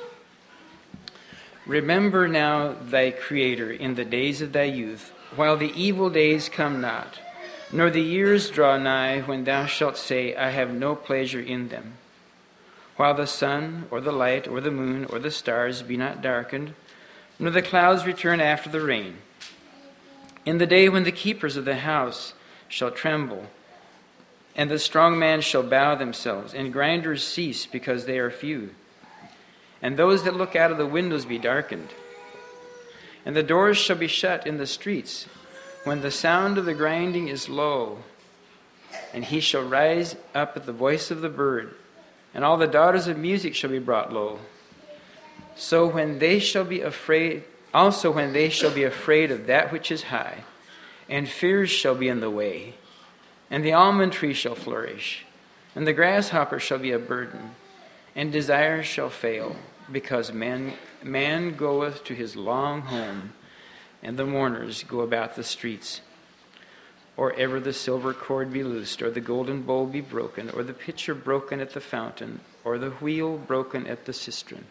Speaker 8: Remember now thy Creator in the days of thy youth, while the evil days come not, nor the years draw nigh when thou shalt say, I have no pleasure in them. While the sun, or the light, or the moon, or the stars be not darkened, nor the clouds return after the rain. In the day when the keepers of the house shall tremble, and the strong man shall bow themselves, and grinders cease because they are few. And those that look out of the windows be darkened. And the doors shall be shut in the streets, when the sound of the grinding is low. And he shall rise up at the voice of the bird, and all the daughters of music shall be brought low. So when they shall be afraid, also when they shall be afraid of that which is high, and fears shall be in the way, and the almond tree shall flourish, and the grasshopper shall be a burden, and desire shall fail, because man goeth to his long home, and the mourners go about the streets. Or ever the silver cord be loosed, or the golden bowl be broken, or the pitcher broken at the fountain, or the wheel broken at the cistern.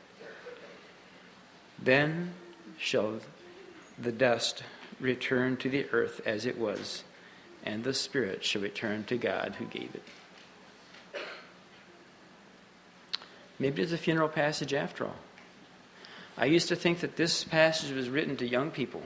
Speaker 8: Then shall the dust return to the earth as it was, and the spirit shall return to God who gave it. Maybe it's a funeral passage after all. I used to think that this passage was written to young people.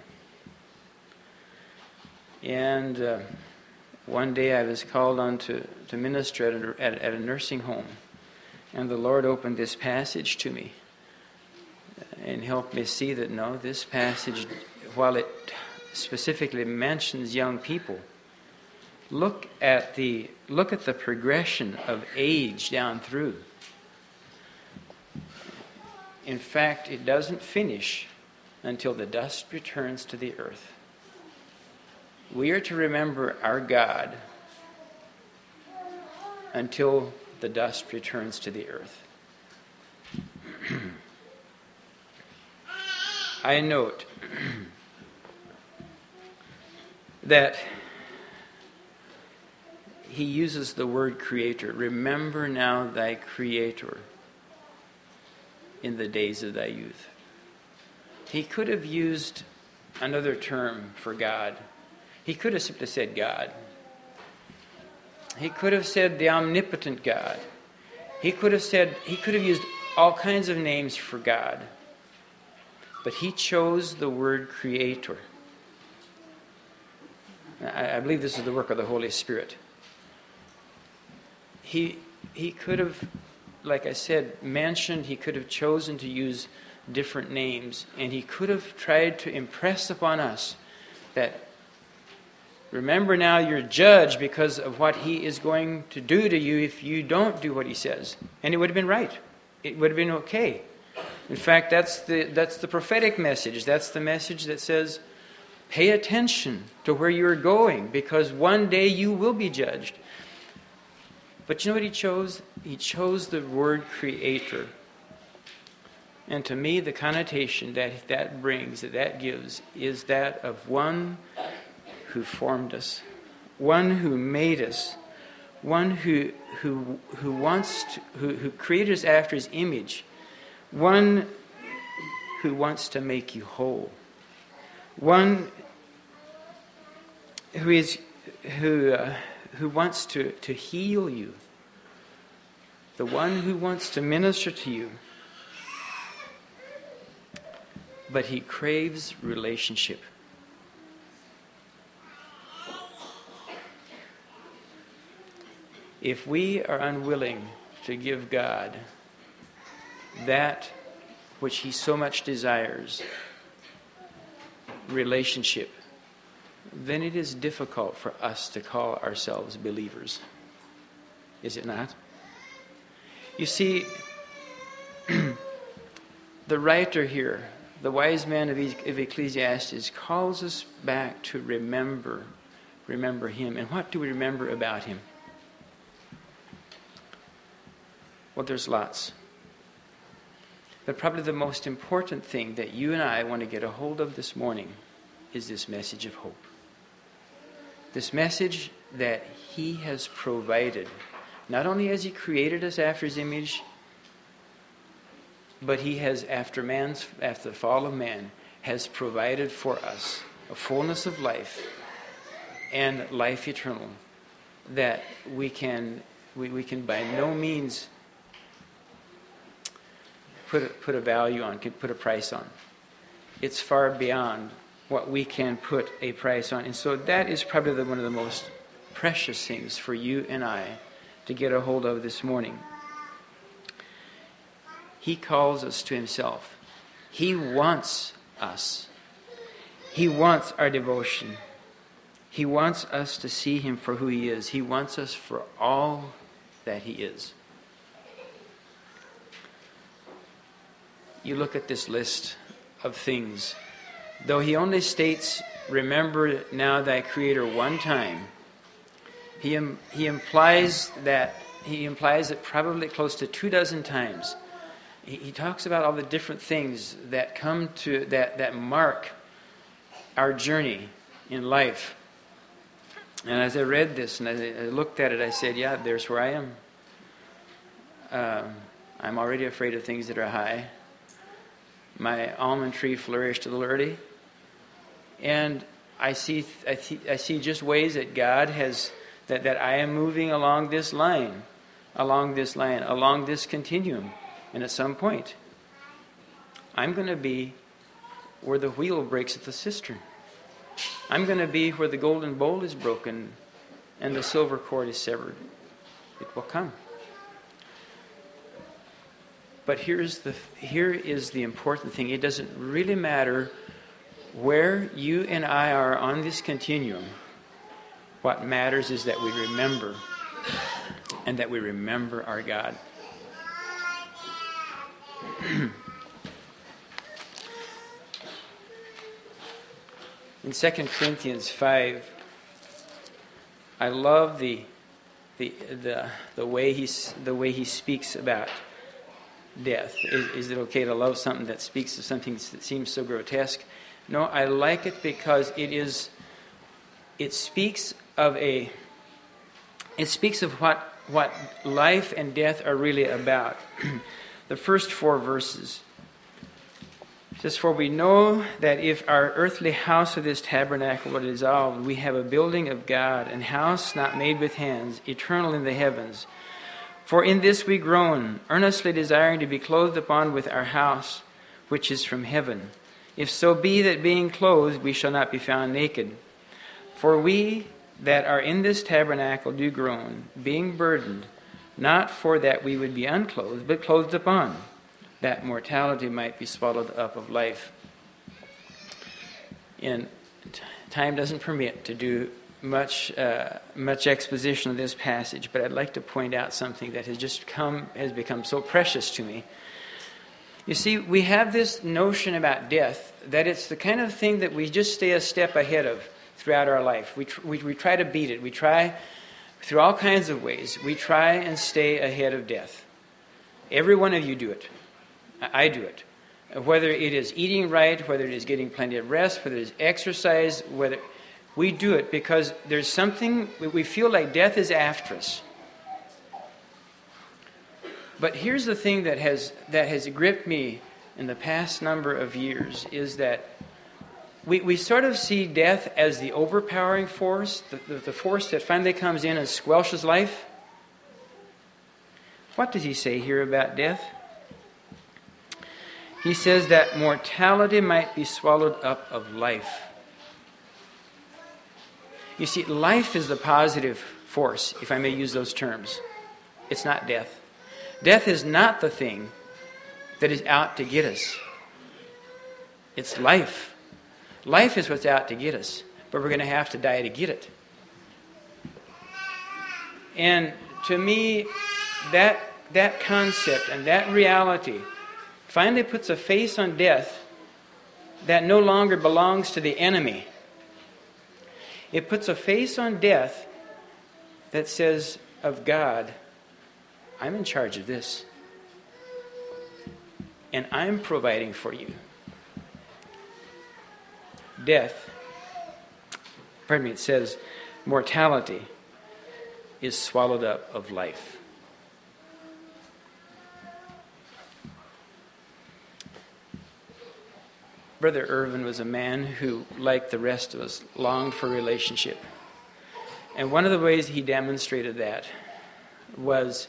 Speaker 8: And one day I was called on to minister at a nursing home. And the Lord opened this passage to me and helped me see that no, this passage, while it specifically mentions young people, look at the progression of age down through. In fact, it doesn't finish until the dust returns to the earth. We are to remember our God until the dust returns to the earth. I note that he uses the word creator. Remember now thy creator in the days of thy youth. He could have used another term for God. He could have simply said God. He could have said the omnipotent God. He could have used all kinds of names for God. But he chose the word creator. I believe this is the work of the Holy Spirit. He could have, like I said, he could have chosen to use different names, and he could have tried to impress upon us that remember now you're judged because of what he is going to do to you if you don't do what he says. And it would have been right. It would have been okay. In fact, that's the prophetic message. That's the message that says, pay attention to where you're going, because one day you will be judged. But you know what he chose? He chose the word creator. And to me, the connotation that brings, that gives, is that of one who formed us, one who made us, one who created us after his image, one who wants to make you whole, one who wants to heal you, the one who wants to minister to you. But he craves relationship. If we are unwilling to give God that which he so much desires, relationship, then it is difficult for us to call ourselves believers. Is it not? You see, the writer here, the wise man of Ecclesiastes, calls us back to remember him. And what do we remember about him? Well, there's lots. But probably the most important thing that you and I want to get a hold of this morning is this message of hope. This message that he has provided. Not only has he created us after his image, but he has, after the fall of man, has provided for us a fullness of life and life eternal that we can by no means put a value on, can put a price on. It's far beyond what we can put a price on. And so that is probably one of the most precious things for you and I to get a hold of this morning. He calls us to himself. He wants us. He wants our devotion. He wants us to see him for who he is. He wants us for all that he is. You look at this list of things. Though he only states, remember now thy Creator one time, he implies that probably close to 24 times. He talks about all the different things that come to, that mark our journey in life. And as I read this and I looked at it, I said, yeah, there's where I am. I'm already afraid of things that are high. My almond tree flourished a little early. And I see just ways that God has, that I am moving along this line, along this continuum. And at some point, I'm going to be where the wheel breaks at the cistern. I'm going to be where the golden bowl is broken and the silver cord is severed. It will come. But here is the important thing. It doesn't really matter where you and I are on this continuum. What matters is that we remember, and that we remember our God. In 2 Corinthians 5, I love the way he speaks about death. Is it okay to love something that speaks of something that seems so grotesque? No, I like it because it speaks of what life and death are really about. The first 4 verses. It says, "For we know that if our earthly house of this tabernacle were dissolved, we have a building of God, an house not made with hands, eternal in the heavens. For in this we groan, earnestly desiring to be clothed upon with our house, which is from heaven. If so be that being clothed, we shall not be found naked. For we that are in this tabernacle do groan, being burdened, not for that we would be unclothed, but clothed upon, that mortality might be swallowed up of life." And time doesn't permit to do much exposition of this passage, but I'd like to point out something that has become so precious to me. You see, we have this notion about death that it's the kind of thing that we just stay a step ahead of throughout our life. We try to beat it. We try, through all kinds of ways, we try and stay ahead of death. Every one of you do it. I do it. Whether it is eating right, whether it is getting plenty of rest, whether it is exercise, whether we do it because there's something, we feel like death is after us. But here's the thing that has gripped me in the past number of years is that we sort of see death as the overpowering force, the force that finally comes in and squelches life. What does he say here about death? He says that mortality might be swallowed up of life. You see, life is the positive force, if I may use those terms. It's not death. Death is not the thing that is out to get us. It's life. Life is what's out to get us, but we're going to have to die to get it. And to me, that concept and that reality finally puts a face on death that no longer belongs to the enemy. It puts a face on death that says of God, I'm in charge of this. And I'm providing for you. It says mortality is swallowed up of life. Brother Irvin was a man who, like the rest of us, longed for relationship. And one of the ways he demonstrated that was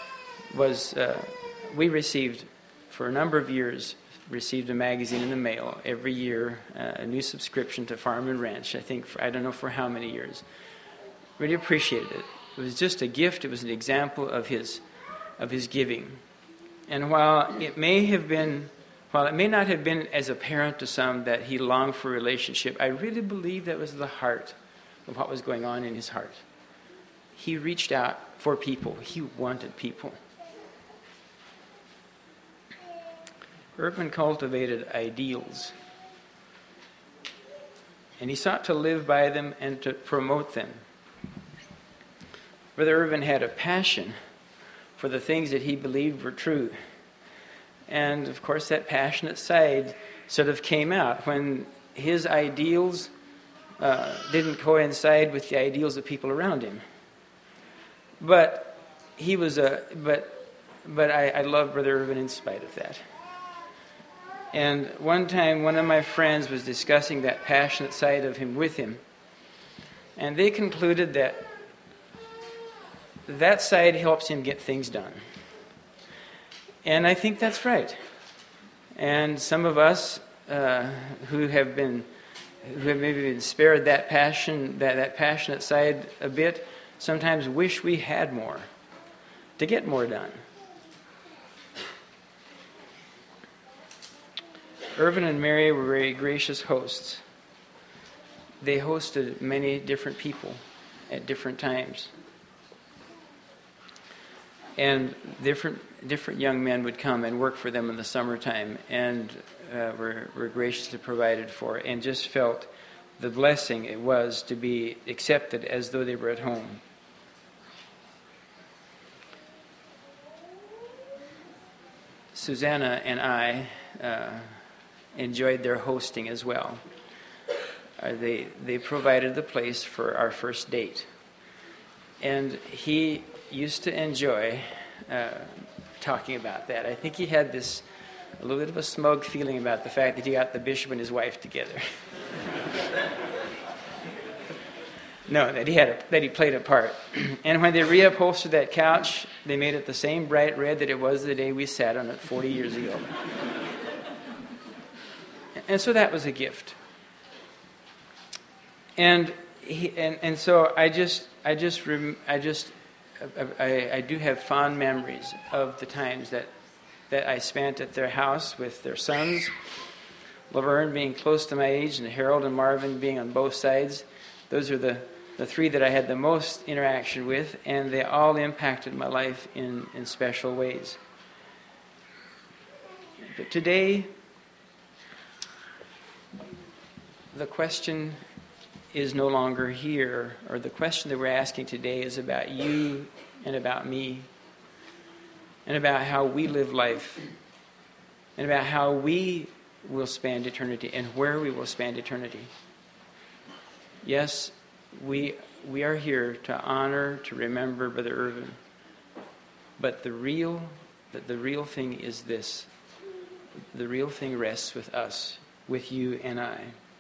Speaker 8: we received, for a number of years, received a magazine in the mail every year, a new subscription to Farm and Ranch, I don't know for how many years. Really appreciated it. It was just a gift. It was an example of his giving. And while it may not have been as apparent to some that he longed for a relationship, I really believe that was the heart of what was going on in his heart. He reached out for people. He wanted people. Irvin cultivated ideals, and he sought to live by them and to promote them. Brother Irvin had a passion for the things that he believed were true. And, of course, that passionate side sort of came out when his ideals didn't coincide with the ideals of people around him. But he was I loved Brother Irvin in spite of that. And one time, one of my friends was discussing that passionate side of him with him. And they concluded that side helps him get things done. And I think that's right. And some of us who have maybe been spared that passion, that passionate side a bit, sometimes wish we had more to get more done. Irvin and Mary were very gracious hosts. They hosted many different people at different times. And different young men would come and work for them in the summertime and were graciously provided for and just felt the blessing it was to be accepted as though they were at home. Susanna and I enjoyed their hosting as well. They provided the place for our first date. And he used to enjoy talking about that. I think he had a little bit of a smug feeling about the fact that he got the bishop and his wife together. No, that he played a part. And when they reupholstered that couch, they made it the same bright red that it was the day we sat on it 40 years ago. And so that was a gift. And so I do have fond memories of the times that I spent at their house with their sons, Laverne being close to my age and Harold and Marvin being on both sides. Those are the three that I had the most interaction with, and they all impacted my life in special ways. But today, the question is no longer here, or the question that we're asking today is about you and about me, and about how we live life, and about how we will spend eternity and where we will spend eternity. Yes, we are here to honor, to remember Brother Irvin, but the real thing is this. The real thing rests with us, with you and I.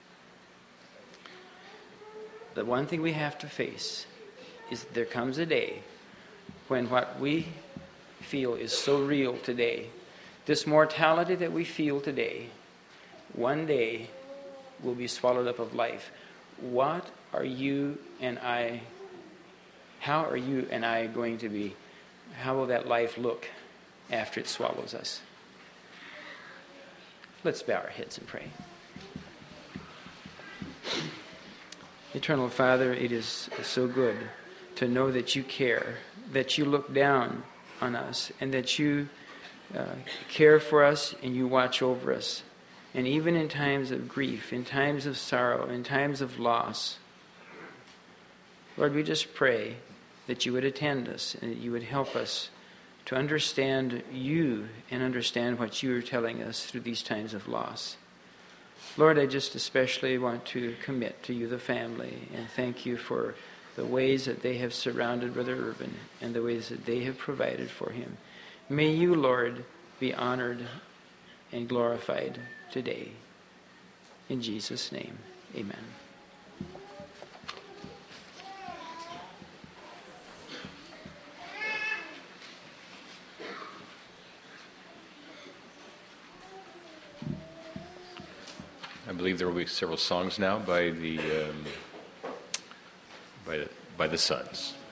Speaker 8: The one thing we have to face is that there comes a day when what we feel is so real today, this mortality that we feel today, one day will be swallowed up of life. What are you and I, how are you and I going to be? How will that life look after it swallows us? Let's bow our heads and pray. Eternal Father, it is so good to know that you care, that you look down on us, and that you care for us and you watch over us. And even in times of grief, in times of sorrow, in times of loss, Lord, we just pray that you would attend us and that you would help us to understand you and understand what you are telling us through these times of loss. Lord, I just especially want to commit to you the family and thank you for the ways that they have surrounded Brother Irvin and the ways that they have provided for him. May you, Lord, be honored and glorified today. In Jesus' name, amen.
Speaker 1: I believe there will be several songs now by the Sons.